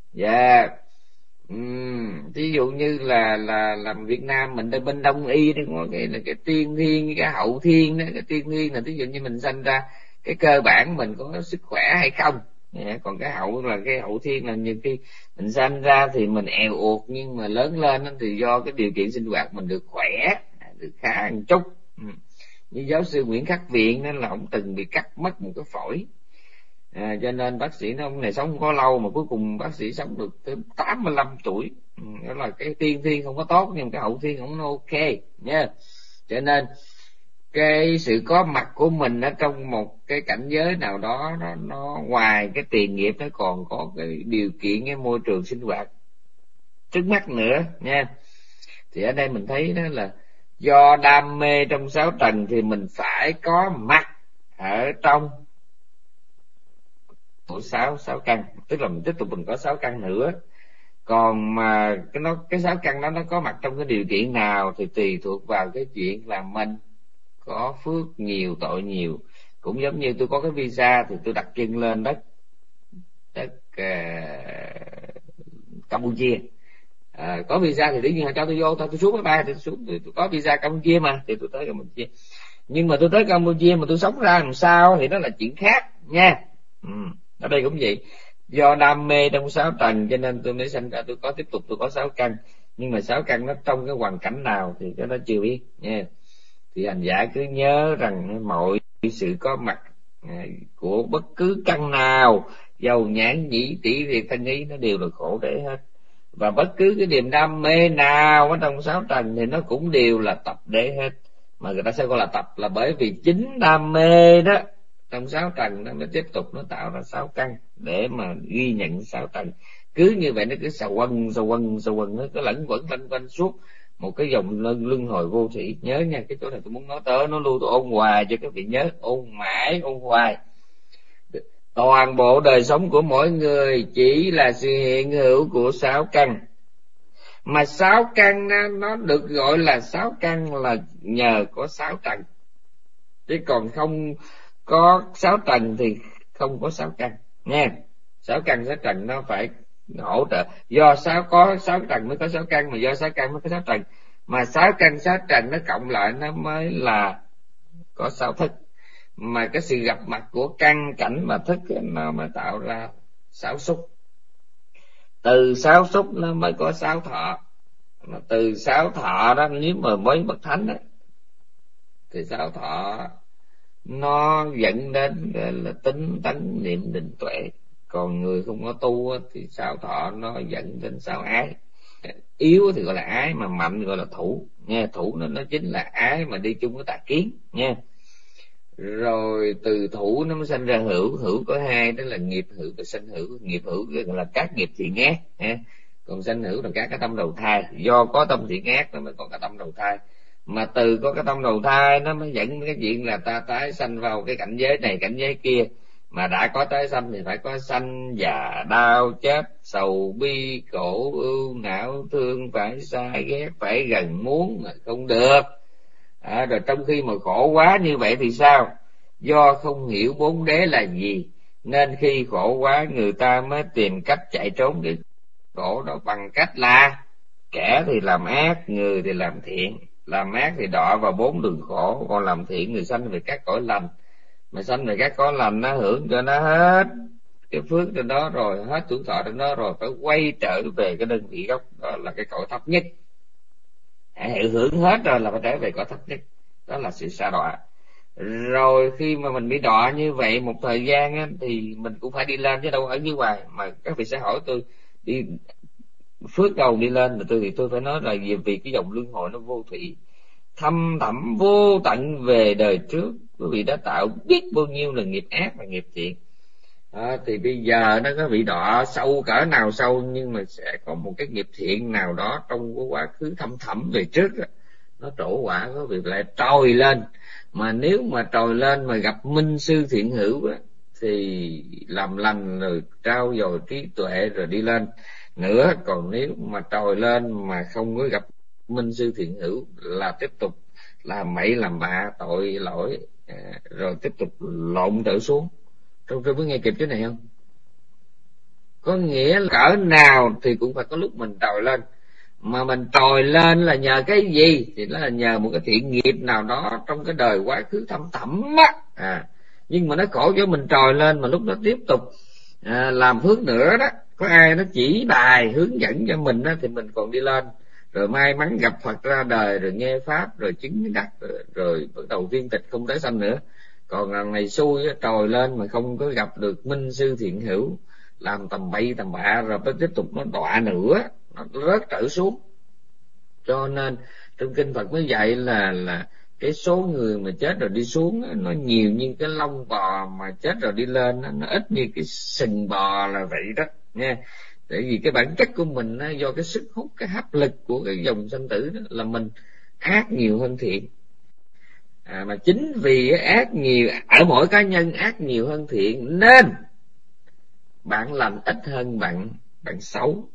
Ví dụ như là làm Việt Nam mình đây bên Đông y thì có cái tiên thiên, cái hậu thiên đó. Cái tiên thiên là ví dụ như mình sanh ra cái cơ bản mình có sức khỏe hay không. Còn cái hậu thiên là nhiều khi mình sanh ra thì mình èo uột, nhưng mà lớn lên thì do cái điều kiện sinh hoạt mình được khỏe, được khá một chút. Như giáo sư Nguyễn Khắc Viện nên là ông từng bị cắt mất một cái phổi, cho nên bác sĩ nói ông này sống không có lâu, mà cuối cùng bác sĩ sống được tới 85 tuổi. Đó là cái tiên thiên không có tốt, nhưng cái hậu thiên không nó ok nha. Cho nên cái sự có mặt của mình ở trong một cái cảnh giới nào đó, nó ngoài cái tiền nghiệp nó còn có cái điều kiện, cái môi trường sinh hoạt trước mắt nữa nha. Thì ở đây mình thấy đó là do đam mê trong sáu trần thì mình phải có mặt ở trong của sáu căn, tức là mình tiếp tục mình có sáu căn nữa. Còn mà cái sáu căn đó nó có mặt trong cái điều kiện nào thì tùy thuộc vào cái chuyện là mình có phước nhiều tội nhiều. Cũng giống như tôi có cái visa thì tôi đặt chân lên đất Campuchia. Có visa thì tự nhiên họ cho tôi vô thôi, tôi xuống máy bay thì tôi có visa Campuchia mà, thì tôi tới Campuchia. Nhưng mà tôi tới Campuchia mà tôi sống ra làm sao thì đó là chuyện khác nha. Ở đây cũng vậy, do đam mê trong sáu trần cho nên tôi mới sinh ra tôi có sáu căn. Nhưng mà sáu căn nó trong cái hoàn cảnh nào thì cái đó chưa biết nha. Thì hành giả cứ nhớ rằng mọi sự có mặt của bất cứ căn nào, dầu nhãn nhĩ tỷ thiệt thân ý, nó đều là khổ đế hết. Và bất cứ cái niềm đam mê nào ở trong sáu trần thì nó cũng đều là tập đế hết. Mà người ta sẽ gọi là tập là bởi vì chính đam mê đó trong sáu trần nó mới tiếp tục nó tạo ra sáu căn để mà ghi nhận sáu trần. Cứ như vậy nó cứ xà quần nó cứ lẫn quẩn suốt một cái dòng luân hồi vô thủy. Nhớ nha, cái chỗ này tôi muốn nói tới, nó lưu tôi ôn hoài cho các vị nhớ, ôn mãi ôn hoài. Toàn bộ đời sống của mỗi người chỉ là sự hiện hữu của sáu căn. Mà sáu căn nó được gọi là sáu căn là nhờ có sáu trần, chứ còn không có sáu trần thì không có sáu căn nha. Sáu căn sáu trần nó phải hỗ trợ, do có sáu trần mới có sáu căn, mà do sáu căn mới có sáu trần, mà sáu căn sáu trần nó cộng lại nó mới là có sáu thức. Mà cái sự gặp mặt của căn cảnh và thức nó mới tạo ra sáu xúc. Từ sáu xúc nó mới có sáu thọ. Mà từ sáu thọ đó, nếu mà mới bậc thánh đó, thì sáu thọ nó dẫn đến là tính tánh niệm định tuệ. Còn người không có tu thì sáu thọ nó dẫn đến sáu ái. Yếu thì gọi là ái, mà mạnh gọi là thủ nha. Thủ nó chính là ái mà đi chung với tà kiến nha. Rồi từ thủ nó mới sanh ra hữu. Hữu có hai, đó là nghiệp hữu và sanh hữu. Nghiệp hữu là các nghiệp thiện ác ha. Còn sanh hữu là các cái tâm đầu thai. Do có tâm thiện ác nó mới có cái tâm đầu thai. Mà từ có cái tâm đầu thai nó mới dẫn đến cái chuyện là ta tái sanh vào cái cảnh giới này cảnh giới kia. Mà đã có tái sanh thì phải có sanh già đau chết sầu bi khổ ưu não thương, phải xa ghét, phải gần muốn mà không được. Rồi trong khi mà khổ quá như vậy thì sao? Do không hiểu bốn đế là gì, nên khi khổ quá người ta mới tìm cách chạy trốn cái khổ đó bằng cách là kẻ thì làm ác, người thì làm thiện. Làm ác thì đọa vào bốn đường khổ, còn làm thiện người sanh về các cõi lành. Mà sanh về các cõi lành nó hưởng cho nó hết cái phước trên đó rồi, hết tuổi thọ trên đó rồi, phải quay trở về cái đơn vị gốc, đó là cái cõi thấp nhất. Hưởng hết rồi là phải trở về cõi thấp nhất, đó là sự sa đọa. Rồi khi mà mình bị đọa như vậy một thời gian á, thì mình cũng phải đi lên chứ đâu ở dưới hoài. Mà các vị sẽ hỏi tôi đi phước đầu đi lên, thì tôi phải nói là vì cái dòng luân hồi nó vô thủy, thâm thẳm vô tận về đời trước. Quý vị đã tạo biết bao nhiêu là nghiệp ác và nghiệp thiện. Thì bây giờ nó có bị đọa sâu cỡ nào sâu, nhưng mà sẽ có một cái nghiệp thiện nào đó trong cái quá khứ thâm thẳm về trước đó, nó trổ quả, có việc lại trồi lên. Mà nếu mà trồi lên mà gặp minh sư thiện hữu đó, thì làm lành rồi trao dồi trí tuệ rồi đi lên nữa. Còn nếu mà trồi lên mà không có gặp minh sư thiện hữu là tiếp tục làm bậy làm bạ tội lỗi, rồi tiếp tục lộn trở xuống. Trong có nghe kịp cái này không? Có nghĩa là cỡ nào thì cũng phải có lúc mình trồi lên. Mà mình trồi lên là nhờ cái gì? Thì nó là nhờ một cái thiện nghiệp nào đó trong cái đời quá khứ thâm thẳm á. Nhưng mà nó khổ cho mình trồi lên mà lúc đó tiếp tục làm phước nữa đó. Có ai nó chỉ bài hướng dẫn cho mình đó, thì mình còn đi lên. Rồi may mắn gặp Phật ra đời, rồi nghe Pháp, rồi chứng đắc, rồi bắt đầu viên tịch không tái sanh nữa. Còn lần này xui trồi lên mà không có gặp được minh sư thiện hữu, làm tầm bậy tầm bạ, rồi mới tiếp tục nó đọa nữa, nó rớt trở xuống. Cho nên trong kinh Phật mới dạy là cái số người mà chết rồi đi xuống nó nhiều như cái lông bò, mà chết rồi đi lên nó ít như cái sừng bò là vậy đó nha. Tại vì cái bản chất của mình do cái sức hút, cái hấp lực của cái dòng sanh tử đó, là mình ác nhiều hơn thiện. Mà chính vì ác nhiều ở mỗi cá nhân, ác nhiều hơn thiện, nên bạn lành ít hơn bạn xấu.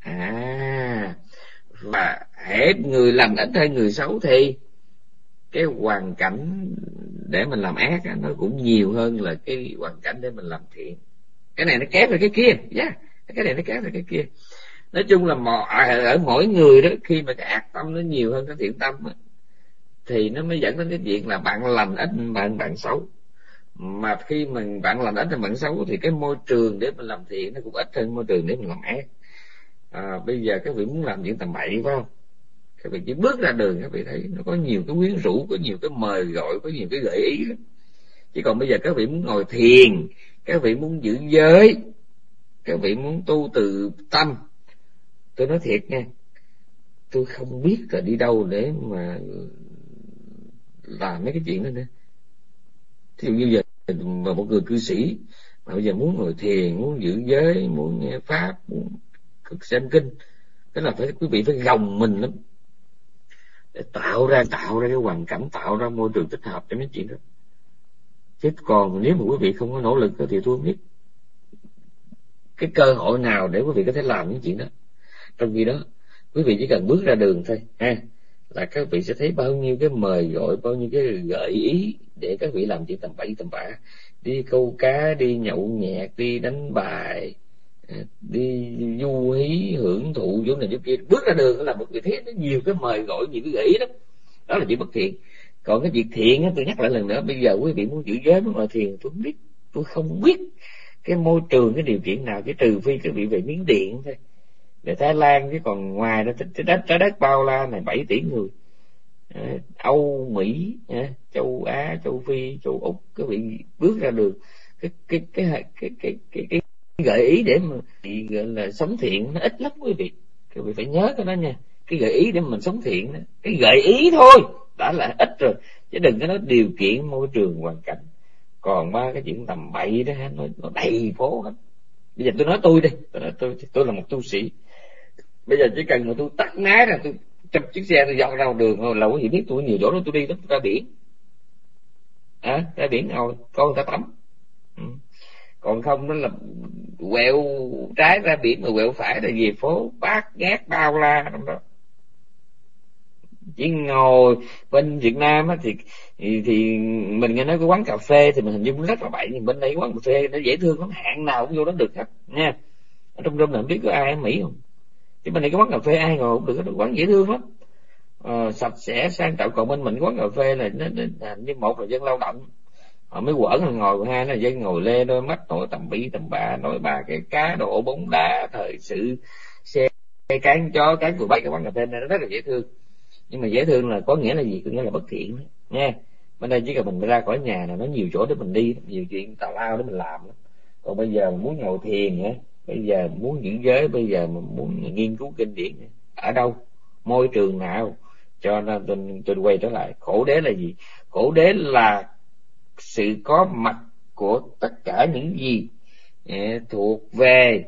Và hễ người lành ít hay người xấu thì cái hoàn cảnh để mình làm ác nó cũng nhiều hơn là cái hoàn cảnh để mình làm thiện. Cái này nó kéo về cái kia, cái này nó kéo về cái kia. Nói chung là ở mỗi người đó, khi mà cái ác tâm nó nhiều hơn cái thiện tâm đó, thì nó mới dẫn đến cái chuyện là bạn lành ít bạn xấu. Mà khi mình bạn lành ít hay bạn xấu thì cái môi trường để mình làm thiện nó cũng ít hơn môi trường để mình làm ác. Bây giờ các vị muốn làm chuyện tầm bậy phải không? Các vị chỉ bước ra đường các vị thấy nó có nhiều cái quyến rũ, có nhiều cái mời gọi, có nhiều cái gợi ý lắm. Chỉ còn bây giờ các vị muốn ngồi thiền, các vị muốn giữ giới, các vị muốn tu từ tâm, tôi nói thiệt nha, tôi không biết là đi đâu để mà làm mấy cái chuyện đó nữa. Thí dụ như giờ mà một người cư sĩ mà bây giờ muốn ngồi thiền, muốn giữ giới, muốn nghe pháp, muốn xem kinh, tức là quý vị phải gồng mình lắm để tạo ra cái hoàn cảnh, tạo ra môi trường thích hợp cho mấy chuyện đó. Chứ còn nếu mà quý vị không có nỗ lực thì tôi không biết cái cơ hội nào để quý vị có thể làm những chuyện đó. Trong khi đó quý vị chỉ cần bước ra đường thôi là các vị sẽ thấy bao nhiêu cái mời gọi, bao nhiêu cái gợi ý để các vị làm chuyện tầm bậy tầm bạ, đi câu cá, đi nhậu nhẹt, đi đánh bài, đi du hí hưởng thụ chỗ này chỗ kia. Bước ra đường là một vị thấy nó nhiều cái mời gọi, nhiều cái gợi ý đó. Đó là chuyện bất thiện. Còn cái việc thiện á, tôi nhắc lại lần nữa, bây giờ quý vị muốn giữ giới, muốn ngồi thiền, tôi không biết cái môi trường, cái điều kiện nào, chứ trừ phi các vị về Miến Điện thôi, về Thái Lan, chứ còn ngoài đó trái đất bao la này 7 tỷ người, Âu Mỹ, châu Á, châu Phi, châu Úc, các vị bước ra đường cái gợi ý để mà gọi là sống thiện nó ít lắm quý vị. Các vị phải nhớ cái đó nha. Cái gợi ý để mình sống thiện đó, cái gợi ý thôi đã là ít rồi, chứ đừng có nói điều kiện, môi trường, hoàn cảnh. Còn ba cái chuyện tầm bậy đó nó đầy phố hết. Bây giờ tôi nói tôi đi, tôi là một tu sĩ. Bây giờ chỉ cần mà tôi tắt máy ra, tôi trong chiếc xe tôi dọn ra đường thôi là quý vị biết tôi nhiều chỗ đó tôi đi lắm, tôi ra biển, ra biển ngồi coi người ta tắm. Còn không đó là quẹo trái ra biển mà quẹo phải là về phố bát ngát bao la trong đó. Chỉ ngồi bên Việt Nam á thì mình nghe nói cái quán cà phê thì mình hình dung rất là bậy, nhưng bên đây quán cà phê nó dễ thương lắm, hạng nào cũng vô đó được hết nha. Ở trong râm này không biết có ai ở Mỹ không, chứ bên đây cái quán cà phê ai ngồi cũng được hết, quán dễ thương lắm, sạch sẽ sang trọng. Còn bên mình quán cà phê là nó như một là dân lao động, họ mới quở là ngồi, hai là dân ngồi lê đôi mắt nói tầm bậy tầm bạ, nói ba cái cá độ bóng đá thời sự, xe cán chó cán tụi bay. Cái quán cà phê này nó rất là dễ thương, nhưng mà dễ thương là có nghĩa là gì? Có nghĩa là bất thiện đó, nha. Bên đây chỉ cần mình ra khỏi nhà là nó nhiều chỗ để mình đi, nhiều chuyện tào lao để mình làm đó. Còn bây giờ muốn ngồi thiền á, bây giờ muốn giữ giới, bây giờ mình muốn nghiên cứu kinh điển, ở đâu, môi trường nào? Cho nên tôi quay trở lại, khổ đế là gì? Khổ đế là sự có mặt của tất cả những gì thuộc về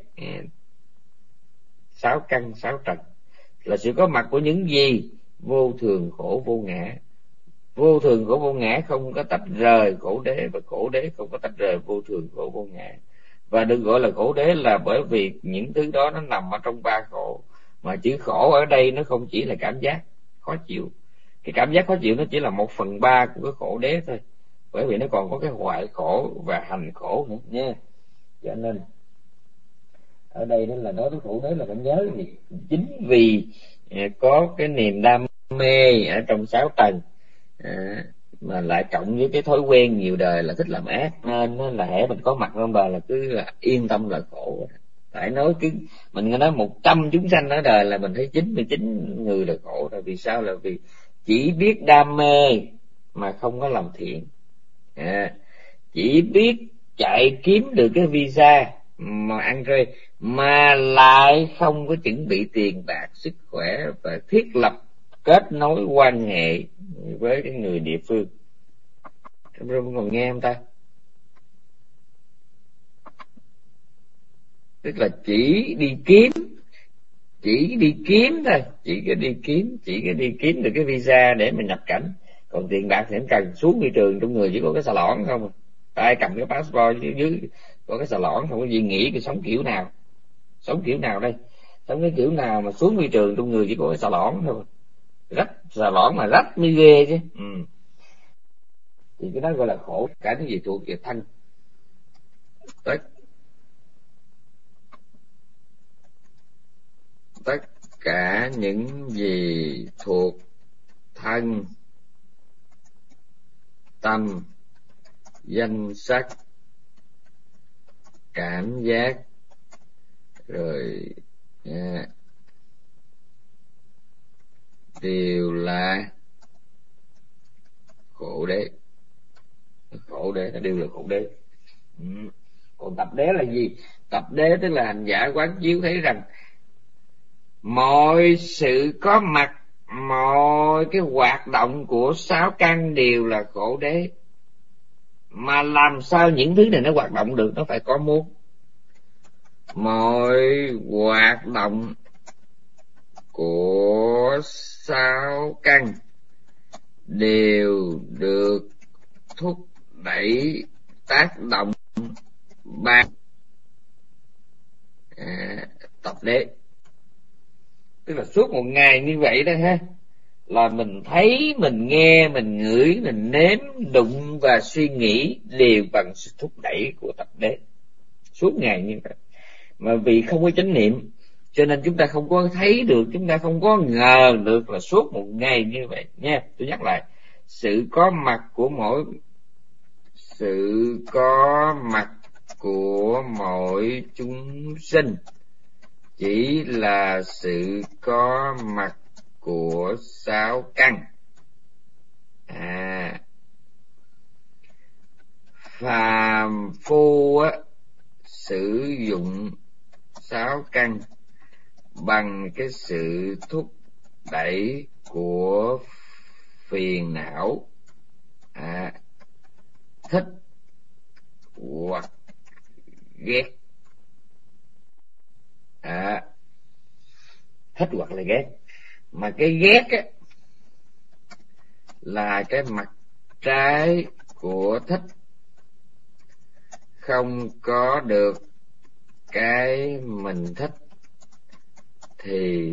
sáu căn sáu trần, là sự có mặt của những gì vô thường khổ vô ngã. Vô thường khổ vô ngã không có tách rời khổ đế, và khổ đế không có tách rời vô thường khổ vô ngã. Và được gọi là khổ đế là bởi vì những thứ đó nó nằm ở trong ba khổ. Mà chữ khổ ở đây nó không chỉ là cảm giác khó chịu, cái cảm giác khó chịu nó chỉ là 1/3 của cái khổ đế thôi, bởi vì nó còn có cái hoại khổ và hành khổ nữa nha. Cho nên ở đây đó là nói tới khổ đế là phải nhớ gì? Chính vì có cái niềm đam mê ở trong 6 tầng, mà lại cộng với cái thói quen nhiều đời là thích làm ác, nên là hễ mình có mặt trong đời là cứ yên tâm là khổ. Phải nói cứ mình nghe nói 100 chúng sanh ở đời là mình thấy 99 người là khổ rồi. Vì sao? Là vì chỉ biết đam mê mà không có làm thiện, chỉ biết chạy kiếm được cái visa mà ăn chơi, mà lại không có chuẩn bị tiền bạc, sức khỏe và thiết lập kết nối quan hệ với cái người địa phương. Trong rung còn nghe không ta? Tức là chỉ đi kiếm thôi, chỉ có đi kiếm được cái visa để mình nhập cảnh. Còn tiền bạc thì không cần, xuống thị trường trong người chỉ có cái xà lõn không, ai cầm cái passport dưới có cái xà lõn, không có gì nghĩ cái sống kiểu nào đây. Trong cái kiểu nào mà xuống vi trường trong người chỉ có cái xà lõn thôi, rách xà lõn mà rách mới ghê chứ. Thì cái đó gọi là khổ. Cả những gì thuộc về thân, tất cả những gì thuộc thân, tâm, danh sắc, cảm giác, rồi đều là khổ đế. Khổ đế, nó đều là khổ đế. Còn tập đế là gì? Tập đế tức là hành giả quán chiếu thấy rằng mọi sự có mặt, mọi cái hoạt động của sáu căn đều là khổ đế. Mà làm sao những thứ này nó hoạt động được? Nó phải có muốn. Mọi hoạt động của sáu căn đều được thúc đẩy tác động ban tập đế. Tức là suốt một ngày như vậy đó ha, là mình thấy, mình nghe, mình ngửi, mình nếm, đụng và suy nghĩ đều bằng sự thúc đẩy của tập đế. Suốt ngày như vậy. Mà vì không có chánh niệm cho nên chúng ta không có thấy được, chúng ta không có ngờ được là suốt một ngày như vậy nha. Tôi nhắc lại, sự có mặt của mỗi chúng sinh chỉ là sự có mặt của sáu căn. Phàm phu sử dụng sáu căn bằng cái sự thúc đẩy của phiền não, thích hoặc ghét. Thích hoặc là ghét. Mà cái ghét là cái mặt trái của thích. Không có được cái mình thích thì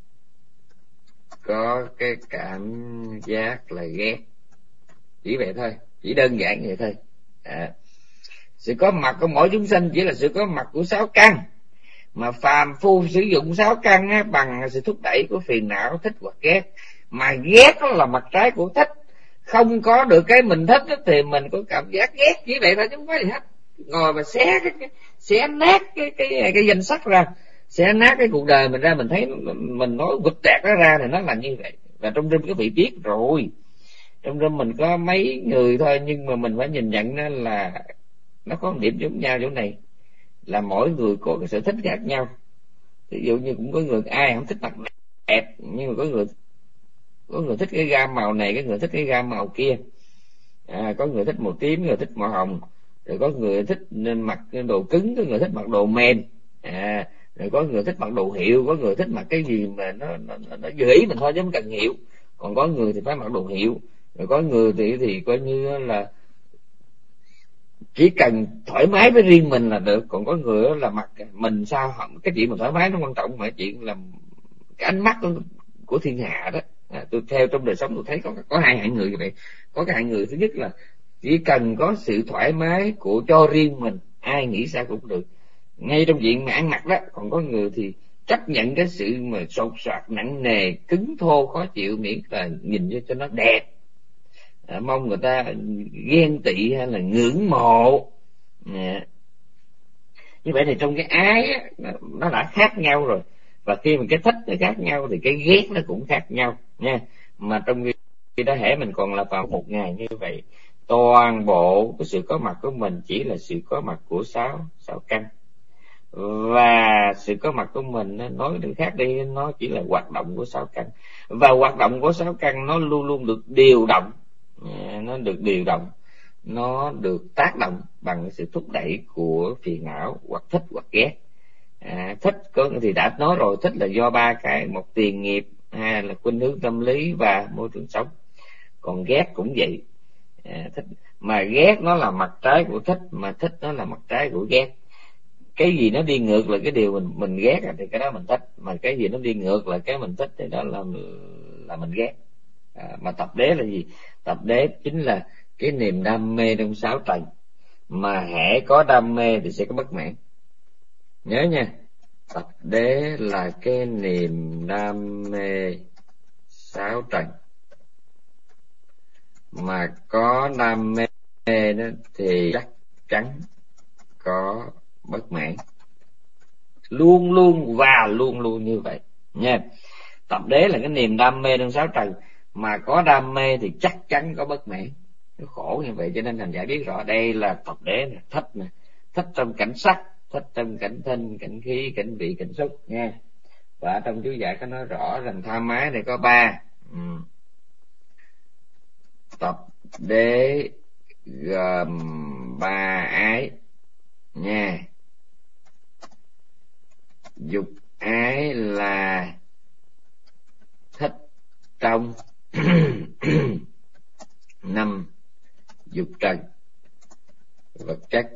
có cái cảm giác là ghét. Chỉ vậy thôi, chỉ đơn giản vậy thôi. Sự có mặt của mỗi chúng sinh chỉ là sự có mặt của sáu căn. Mà phàm phu sử dụng sáu căn bằng sự thúc đẩy của phiền não, thích hoặc ghét. Mà ghét là mặt trái của thích. Không có được cái mình thích thì mình có cảm giác ghét. Chỉ vậy thôi chứ không có gì hết. Ngồi mà xé nát cái danh sách ra, xé nát cái cuộc đời mình ra, mình thấy mình nói vụt tẹt nó ra thì nó là như vậy. Và trong rừng cái vị biết rồi, trong rừng mình có mấy người thôi, nhưng mà mình phải nhìn nhận là nó có một điểm giống nhau chỗ này, là mỗi người có cái sở thích khác nhau. Ví dụ như cũng có người ai không thích mặt đẹp, nhưng mà có người thích cái gam màu này, có người thích cái gam màu kia. Có người thích màu tím, người thích màu hồng, rồi có người thích mặc đồ cứng, có người thích mặc đồ mềm, rồi có người thích mặc đồ hiệu, có người thích mặc cái gì mà nó vừa ý mình thôi chứ không cần hiệu. Còn có người thì phải mặc đồ hiệu, rồi có người thì coi như là chỉ cần thoải mái với riêng mình là được. Còn có người là mặc mình sao, cái chuyện mà thoải mái nó quan trọng, mà chuyện là cái ánh mắt của thiên hạ đó. Tôi theo trong đời sống tôi thấy có hai hạng người như vậy. Có cái hạng người thứ nhất là chỉ cần có sự thoải mái của cho riêng mình, ai nghĩ sao cũng được, ngay trong chuyện mà ăn mặc đó. Còn có người thì chấp nhận cái sự mà sột soạt nặng nề, cứng thô, khó chịu, miễn là nhìn cho nó đẹp, mong người ta ghen tị hay là ngưỡng mộ. Như vậy thì trong cái ái nó đã khác nhau rồi. Và khi mà cái thích nó khác nhau thì cái ghét nó cũng khác nhau nha. Mà trong khi đó hễ mình còn là vào một ngày như vậy, toàn bộ cái sự có mặt của mình chỉ là sự có mặt của sáu căn. Và sự có mặt của mình, nói được khác đi, nó chỉ là hoạt động của sáu căn. Và hoạt động của sáu căn nó luôn luôn được điều động. Nó được điều động, nó được tác động bằng sự thúc đẩy của phiền não, hoặc thích hoặc ghét. Thích có thì đã nói rồi, thích là do ba cái: một tiền nghiệp, hai là khuynh hướng tâm lý và môi trường sống. Còn ghét cũng vậy. Thích mà ghét nó là mặt trái của thích, mà thích nó là mặt trái của ghét. cái gì nó đi ngược là cái điều mình ghét thì cái đó mình thích, mà cái gì nó đi ngược là cái mình thích thì đó là mình ghét. Mà tập đế là gì? Tập đế chính là cái niềm đam mê trong 6 tầng, mà hễ có đam mê thì sẽ có bất mãn. Nhớ nha, tập đế là cái niềm đam mê 6 tầng, mà có đam mê đó thì chắc chắn có bất mãn, luôn luôn và luôn luôn như vậy nha. Tập đế là cái niềm đam mê trong 6 tầng, mà có đam mê thì chắc chắn có bất mãn. Nó khổ như vậy, cho nên hành giả biết rõ đây là tập đế nè, thích nè, thích trong cảnh sắc, thích trong cảnh thinh, cảnh khí, cảnh vị, cảnh xúc nha. Và trong chú giải có nói rõ rằng tham ái này có 3. Tập đế gồm 3 ái nha. Dục ái là thích trong 5 dục trần vật chất.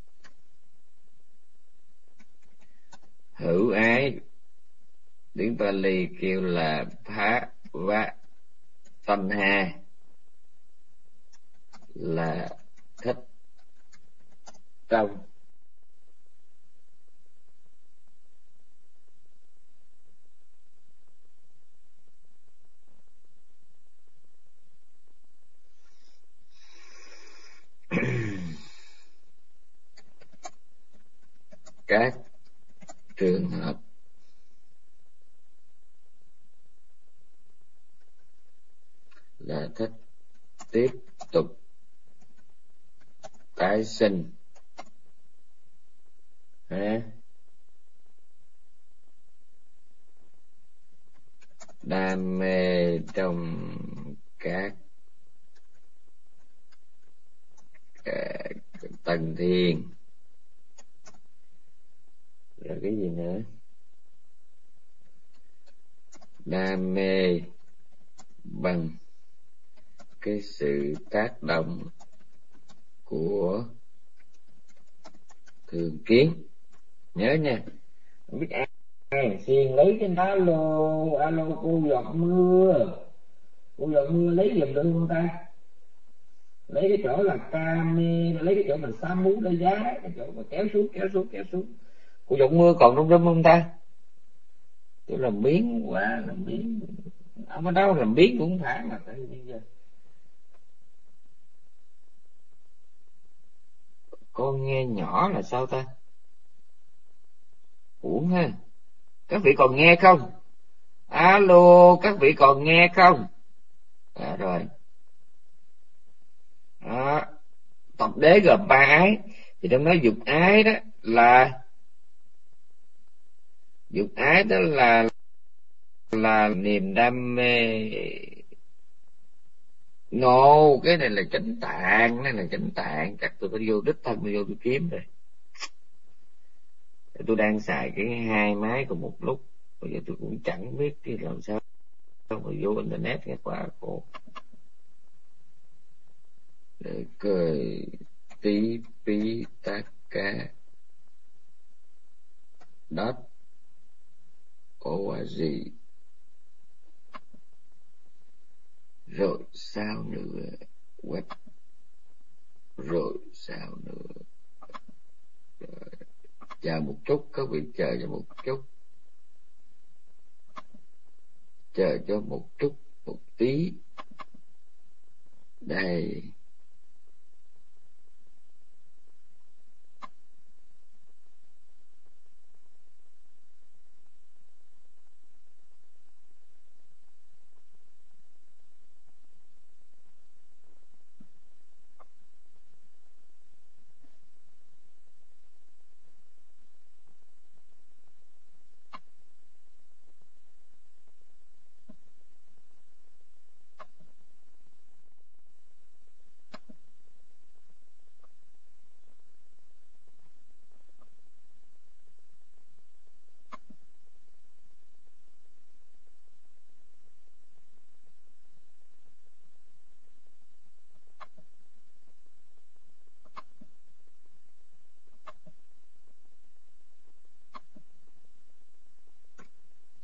Hữu ái tiếng Pali kêu là phá vá tân ha, là thích trong các trường hợp là thích tiếp tục tái sinh. Đam mê trong các tầng thiền. Rồi cái gì nữa? Đam mê bằng cái sự tác động của thường kiến. Nhớ nha, không biết ai xiên lấy cái alo cô giọt mưa, cô giọt mưa lấy giùm được không ta? Lấy cái chỗ là kame, lấy cái chỗ mình sa mú đôi giá, cái chỗ mà kéo xuống. Cô giọt mưa còn trong râm không ta? Tôi làm biến quá, làm biến. Ông ở đâu làm biến cũng phải mà tại bây giờ. Con nghe nhỏ là sao ta? Uổng ha. Các vị còn nghe không? Alo, các vị còn nghe không? Rồi. Tập đế gồm 3 ái. Thì trong đó dục ái đó là niềm đam mê. Cái này là chánh tạng, chắc tôi phải vô đích thân, tôi vô tôi kiếm rồi. Tôi đang xài cái 2 máy cùng một lúc, bây giờ tôi cũng chẳng biết cái làm sao mà vô internet nghe quá khổ. Để cười tí pi tác ca đất org. Rồi sao nữa? Web. Rồi sao nữa? Rồi. Chờ một chút, các vị chờ cho một chút. Chờ cho một chút, một tí. Đây.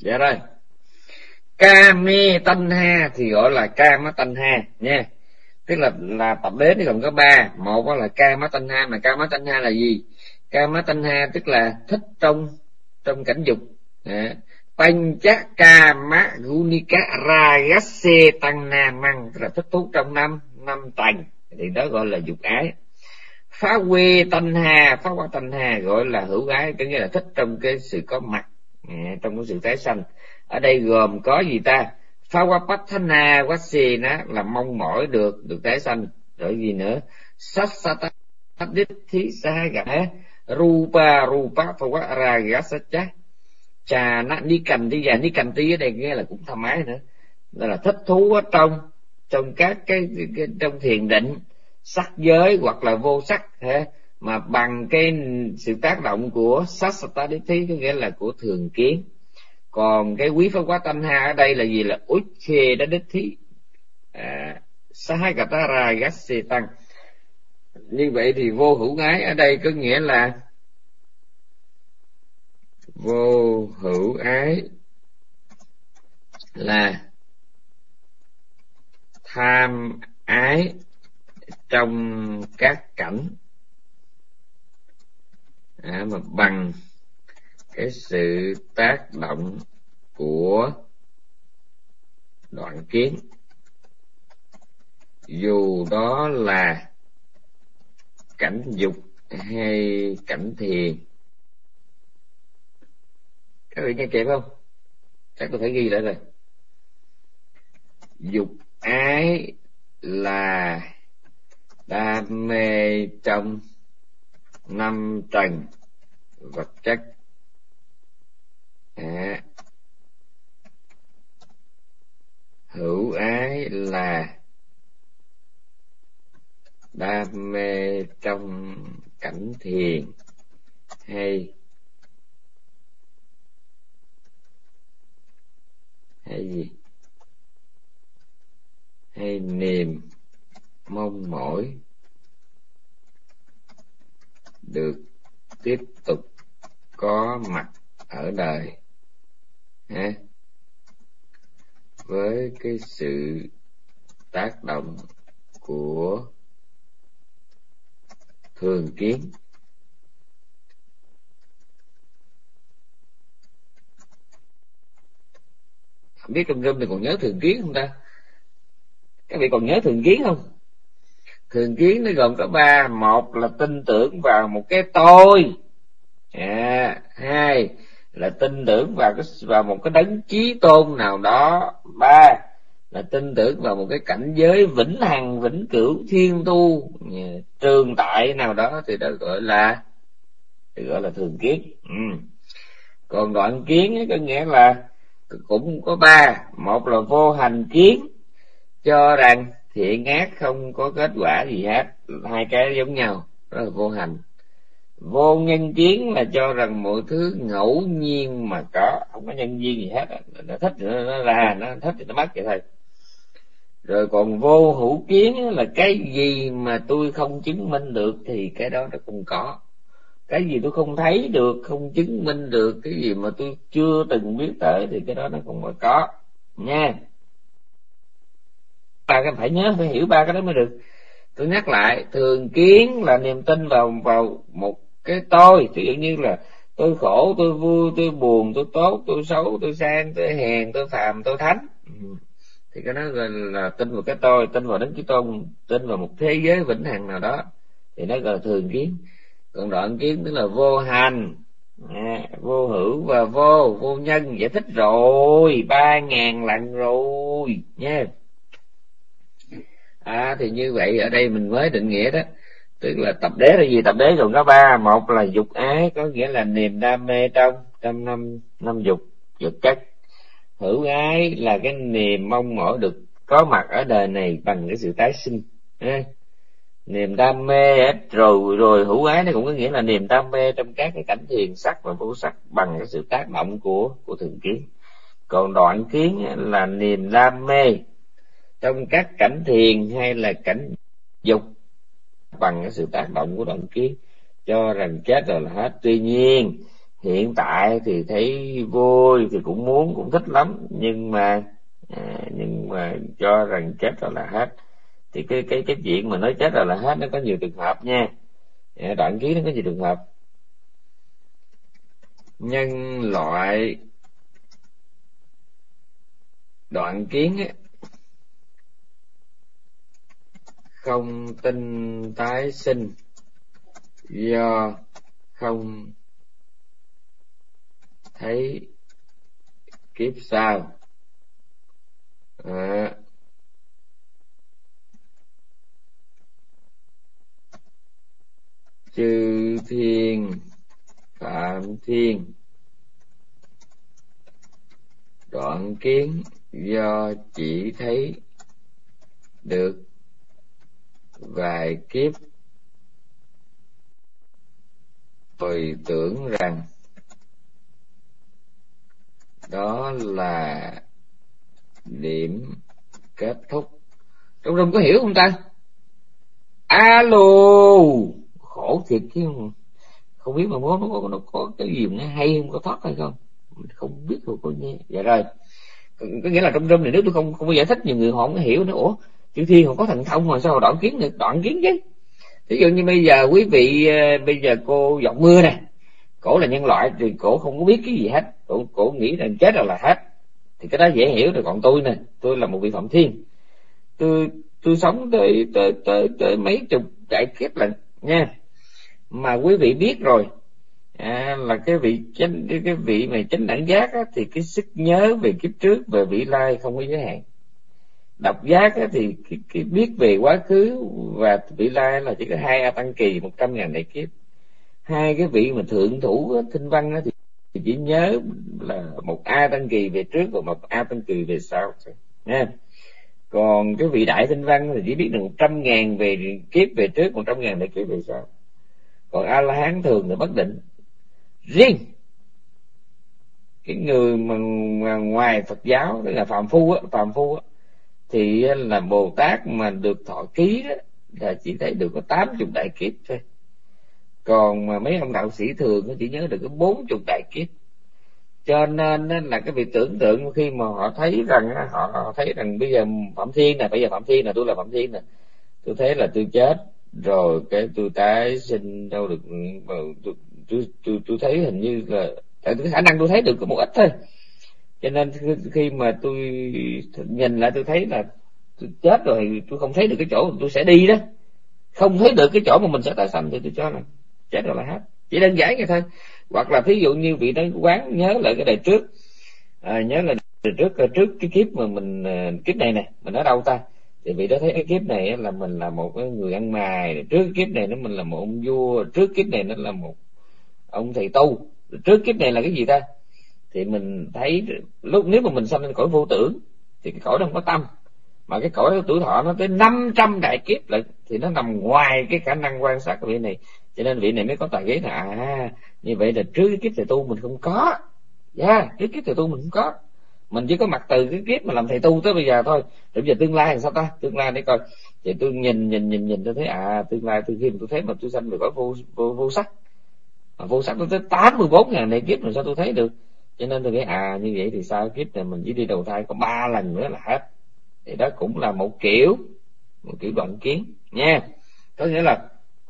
Dạ rồi. Kame Tanha thì gọi là Kama Tanha nha. Tức là tập đế thì gồm có ba. Một là Kama Tanha, mà Kama Tanha là gì? Kama Tanha tức là thích trong cảnh dục. Panchakama Gunika Ragase Tanna Mang, tức là thích thú trong năm tầng, thì đó gọi là dục ái. Phá quê Tanha, phá qua Tanha gọi là hữu ái, có nghĩa là thích trong cái sự có mặt, trong cái sự tái sanh. Ở đây gồm có gì ta? Phá qua Patthana Vasi là mong mỏi được tái sanh. Rồi gì nữa? Sassata Thí Saga Rupa phá qua Ragasacha Chà Ni Cành Tí. Và Ni Cành Tí ở đây nghe là cũng thoải mái nữa, đó là thích thú ở trong các cái trong thiền định, sắc giới hoặc là vô sắc, mà bằng cái sự tác động của Sassatadiththi, có nghĩa là của thường kiến. Còn cái quý pháp quá Tanha ở đây là gì? Là Uche Đadiththi Sahagatara Gasse Tăng. Như vậy thì vô hữu ái ở đây có nghĩa là vô hữu ái là tham ái trong các cảnh, mà bằng cái sự tác động của đoạn kiến, dù đó là cảnh dục hay cảnh thiền. Các vị nghe kịp không? Chắc tôi phải ghi lại rồi. Dục ái là đam mê trong năm trần vật chất. Hữu ái là đam mê trong cảnh thiền hay gì? Hay niềm mong mỏi được tiếp tục có mặt ở đời, với cái sự tác động của thường kiến. Không biết trong râm thì còn nhớ thường kiến không ta? Các vị còn nhớ thường kiến không? Thường kiến nó gồm có ba. Một là tin tưởng vào một cái tôi, hai là tin tưởng vào một cái đấng chí tôn nào đó, ba là tin tưởng vào một cái cảnh giới vĩnh hằng vĩnh cửu thiên tu trường tại nào đó, thì đó gọi là thường kiến. Còn đoạn kiến có nghĩa là cũng có ba. Một là vô hành kiến, cho rằng thiện ác không có kết quả gì hết, hai cái giống nhau, đó là vô hành. Vô nhân kiến là cho rằng mọi thứ ngẫu nhiên mà có, không có nhân duyên gì hết, nó thích thì nó ra, nó thích thì nó mất vậy thôi. Rồi còn vô hữu kiến là cái gì mà tôi không chứng minh được thì cái đó nó không có. Cái gì tôi không thấy được, không chứng minh được, cái gì mà tôi chưa từng biết tới thì cái đó nó không có nha. Ba cái phải nhớ, phải hiểu ba cái đó mới được. Tôi nhắc lại, thường kiến là niềm tin vào một cái tôi, ví dụ như là tôi khổ, tôi vui, tôi buồn, tôi tốt, tôi xấu, tôi sang, tôi hèn, tôi phàm, tôi thánh. Thì cái đó gọi là tin vào cái tôi, tin vào Đấng Chí Tôn, tin vào một thế giới vĩnh hằng nào đó, thì nó gọi là thường kiến. Còn đoạn kiến tức là vô hành, vô hữu và vô nhân. Giải thích rồi 3.000 lần rồi nha. Thì như vậy ở đây mình mới định nghĩa đó, tức là tập đế là gì? Tập đế gồm có ba. Một là dục ái, có nghĩa là niềm đam mê trong năm dục chất. Hữu ái là cái niềm mong mỏi được có mặt ở đời này bằng cái sự tái sinh. Niềm đam mê rồi hữu ái nó cũng có nghĩa là niềm đam mê trong các cái cảnh thiền sắc và vô sắc bằng cái sự tác động của thường kiến. Còn đoạn kiến là niềm đam mê trong các cảnh thiền hay là cảnh dục bằng cái sự tác động của đoạn kiến, cho rằng chết rồi là hết. Tuy nhiên Hiện tại thì thấy vui thì cũng muốn, cũng thích lắm, nhưng mà cho rằng chết rồi là hết. Thì cái chuyện mà nói chết rồi là hết nó có nhiều trường hợp nha. Đoạn kiến nó có nhiều trường hợp. Nhân loại đoạn kiến á, không tin tái sinh do không thấy kiếp sau. Chư thiên Phạm Thiên đoạn kiến do chỉ thấy được vài kiếp rồi tưởng rằng đó là điểm kết thúc. Trong rừng có hiểu không ta? Alo, khổ thiệt chứ, không biết mà nó có cái gì nó hay không, có thoát hay không, không biết rồi, có nghe. Dạ rồi, có nghĩa là trong rừng này nếu tôi không có giải thích, nhiều người họ không hiểu nữa. Ủa, chư thiên họ có thần thông mà sao đoạn kiến được? Đoạn kiến chứ. Ví dụ như bây giờ quý vị, bây giờ cô Giọng Mưa nè, cổ là nhân loại thì cổ không có biết cái gì hết, cổ nghĩ rằng chết rồi là hết, thì cái đó dễ hiểu rồi. Còn tôi nè, tôi là một vị Phạm Thiên, tôi sống tới mấy chục đại kiếp lận nha. Mà quý vị biết rồi, là cái vị mà chánh đẳng giác á, thì cái sức nhớ về kiếp trước, về vị lai không có giới hạn. Độc giác á, thì cái biết về quá khứ và vị lai là chỉ có 2 A Tăng Kỳ 100.000 đại kiếp. Hai cái vị mà thượng thủ á, Thinh Văn á, thì chỉ nhớ là 1 A Tăng Kỳ về trước và 1 A Tăng Kỳ về sau nha. Còn cái vị Đại Thinh Văn thì chỉ biết được 100.000 về kiếp về trước, 100.000 đại kiếp về sau. Còn A La Hán thường là bất định. Riêng cái người mà ngoài Phật giáo, tức là phàm phu á, thì là Bồ Tát mà được thọ ký đó là chỉ thấy được có 80 đại kiếp thôi. Còn mà mấy ông đạo sĩ thường nó chỉ nhớ được có 40 đại kiếp. Cho nên là cái việc tưởng tượng khi mà họ thấy rằng bây giờ Phạm Thiên nè, tôi là Phạm Thiên nè, tôi thấy là tôi chết rồi cái tôi tái sinh đâu được. Tôi thấy hình như là tại cái khả năng tôi thấy được có một ít thôi, cho nên khi mà tôi nhìn lại tôi thấy là tôi chết rồi, tôi không thấy được cái chỗ mà tôi sẽ đi đó, không thấy được cái chỗ mà mình sẽ tái sanh, thì tôi cho là chết rồi là hết, chỉ đơn giản vậy thôi. Hoặc là thí dụ như vị đó quán nhớ lại cái đời trước, nhớ là đời trước cái kiếp mà mình, kiếp này nè mình ở đâu ta, thì vị đó thấy cái kiếp này là mình là một người ăn mày, trước cái kiếp này nó mình là một ông vua, trước kiếp này nó là một ông thầy tu, trước kiếp này là cái gì ta, thì mình thấy lúc nếu mà mình sanh lên cõi vô tưởng thì cái cõi đó không có tâm, mà cái cõi tuổi thọ nó tới 500 đại kiếp lại, thì nó nằm ngoài cái khả năng quan sát của vị này. Cho nên vị này mới có tài ghế là như vậy là trước cái kiếp thầy tu mình không có, trước kiếp thầy tu mình không có, mình chỉ có mặt từ cái kiếp mà làm thầy tu tới bây giờ thôi. Rồi bây giờ tương lai làm sao ta? Tương lai để coi. Thì tôi nhìn tôi thấy tương lai từ khi mà tôi thấy mà tôi sanh về cõi vô sắc, mà vô sắc nó tới 84.000 đại kiếp, rồi sao tôi thấy được? Cho nên tôi nghĩ như vậy thì sao kiếp này mình chỉ đi đầu thai có 3 lần nữa là hết. Thì đó cũng là một kiểu đoạn kiến nha. Có nghĩa là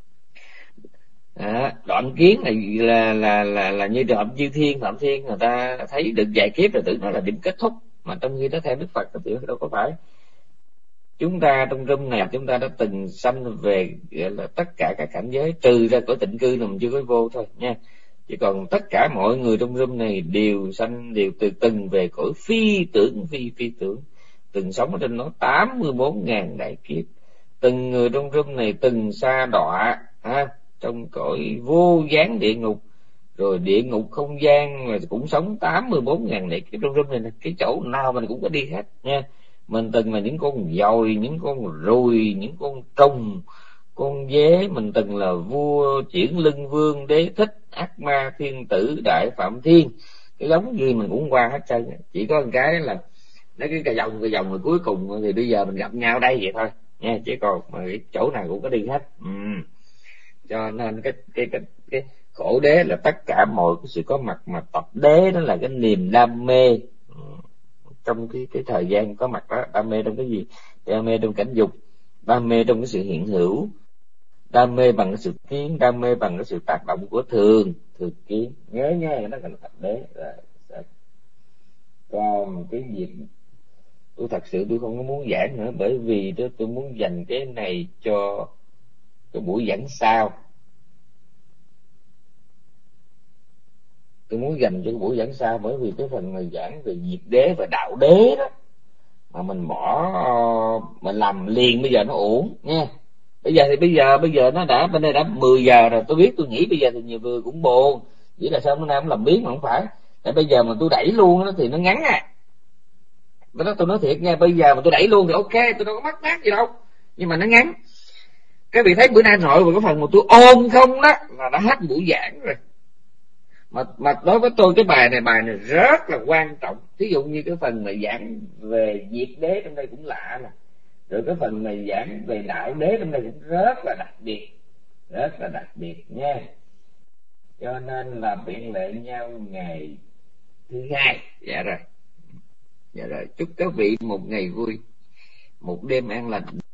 đoạn kiến là như trường hợp Chư Thiên Phạm Thiên, người ta thấy được vài kiếp rồi tưởng nó là điểm kết thúc, mà trong khi đó theo Đức Phật thì đâu có phải. Chúng ta trong room này chúng ta đã từng sanh về gọi là tất cả các cảnh giới, trừ ra cõi tịnh cư là mình chưa có vô thôi nha. Chỉ còn tất cả mọi người trong room này đều từng về cõi phi tưởng, phi tưởng, từng sống ở trên nó 84.000 đại kiếp. Từng người trong room này từng sa đọa trong cõi vô gián địa ngục, rồi địa ngục không gian mà cũng sống 84.000 đại kiếp. Trong room này cái chỗ nào mình cũng có đi hết nha. Mình từng là những con dòi, những con ruồi, những con trùng, con dế, mình từng là vua, chuyển lưng vương, đế thích, ác ma, thiên tử, đại phạm thiên, cái giống gì mình cũng qua hết trơn. Chỉ có một cái là nó cái vòng rồi cuối cùng thì bây giờ mình gặp nhau đây vậy thôi nha, chứ còn mà cái chỗ nào cũng có đi hết. Cho nên cái Khổ đế là tất cả mọi cái sự có mặt, mà tập đế đó là cái niềm đam mê trong cái thời gian có mặt đó. Đam mê trong cái gì? Đam mê trong cảnh dục, đam mê trong cái sự hiện hữu, đam mê bằng cái sự kiến, đam mê bằng cái sự tác động của thường kiến. Nhớ nha, nó gọi là tập đế. Còn cái việc tôi thật sự tôi không có muốn giảng nữa, bởi vì đó tôi muốn dành cái này cho cái buổi giảng sau. Tôi muốn dành cho cái buổi giảng sau, bởi vì cái phần này giảng về diệt đế và đạo đế đó mà mình bỏ, mình làm liền bây giờ nó uổng nha. Bây giờ nó đã bên đây đã 10 giờ rồi, tôi biết, tôi nghĩ bây giờ thì nhiều người cũng buồn, chỉ là sao hôm nay cũng làm biến mà không phải. Tại bây giờ mà tôi đẩy luôn đó thì nó ngắn à. Đó, tôi nói thiệt nha, bây giờ mà tôi đẩy luôn thì ok, tôi đâu có mắc mát gì đâu, nhưng mà nó ngắn. Các vị thấy bữa nay nội vào cái phần mà tôi ôm không đó là đã hết buổi giảng rồi. Mà đối với tôi cái bài này rất là quan trọng. Ví dụ như cái phần mà giảng về diệt đế trong đây cũng lạ nè, rồi cái phần mà giảng về đạo đế trong đây cũng rất là đặc biệt nha. Cho nên là biện lệ nhau ngày thứ hai. Dạ rồi, chúc các vị một ngày vui, một đêm an lành.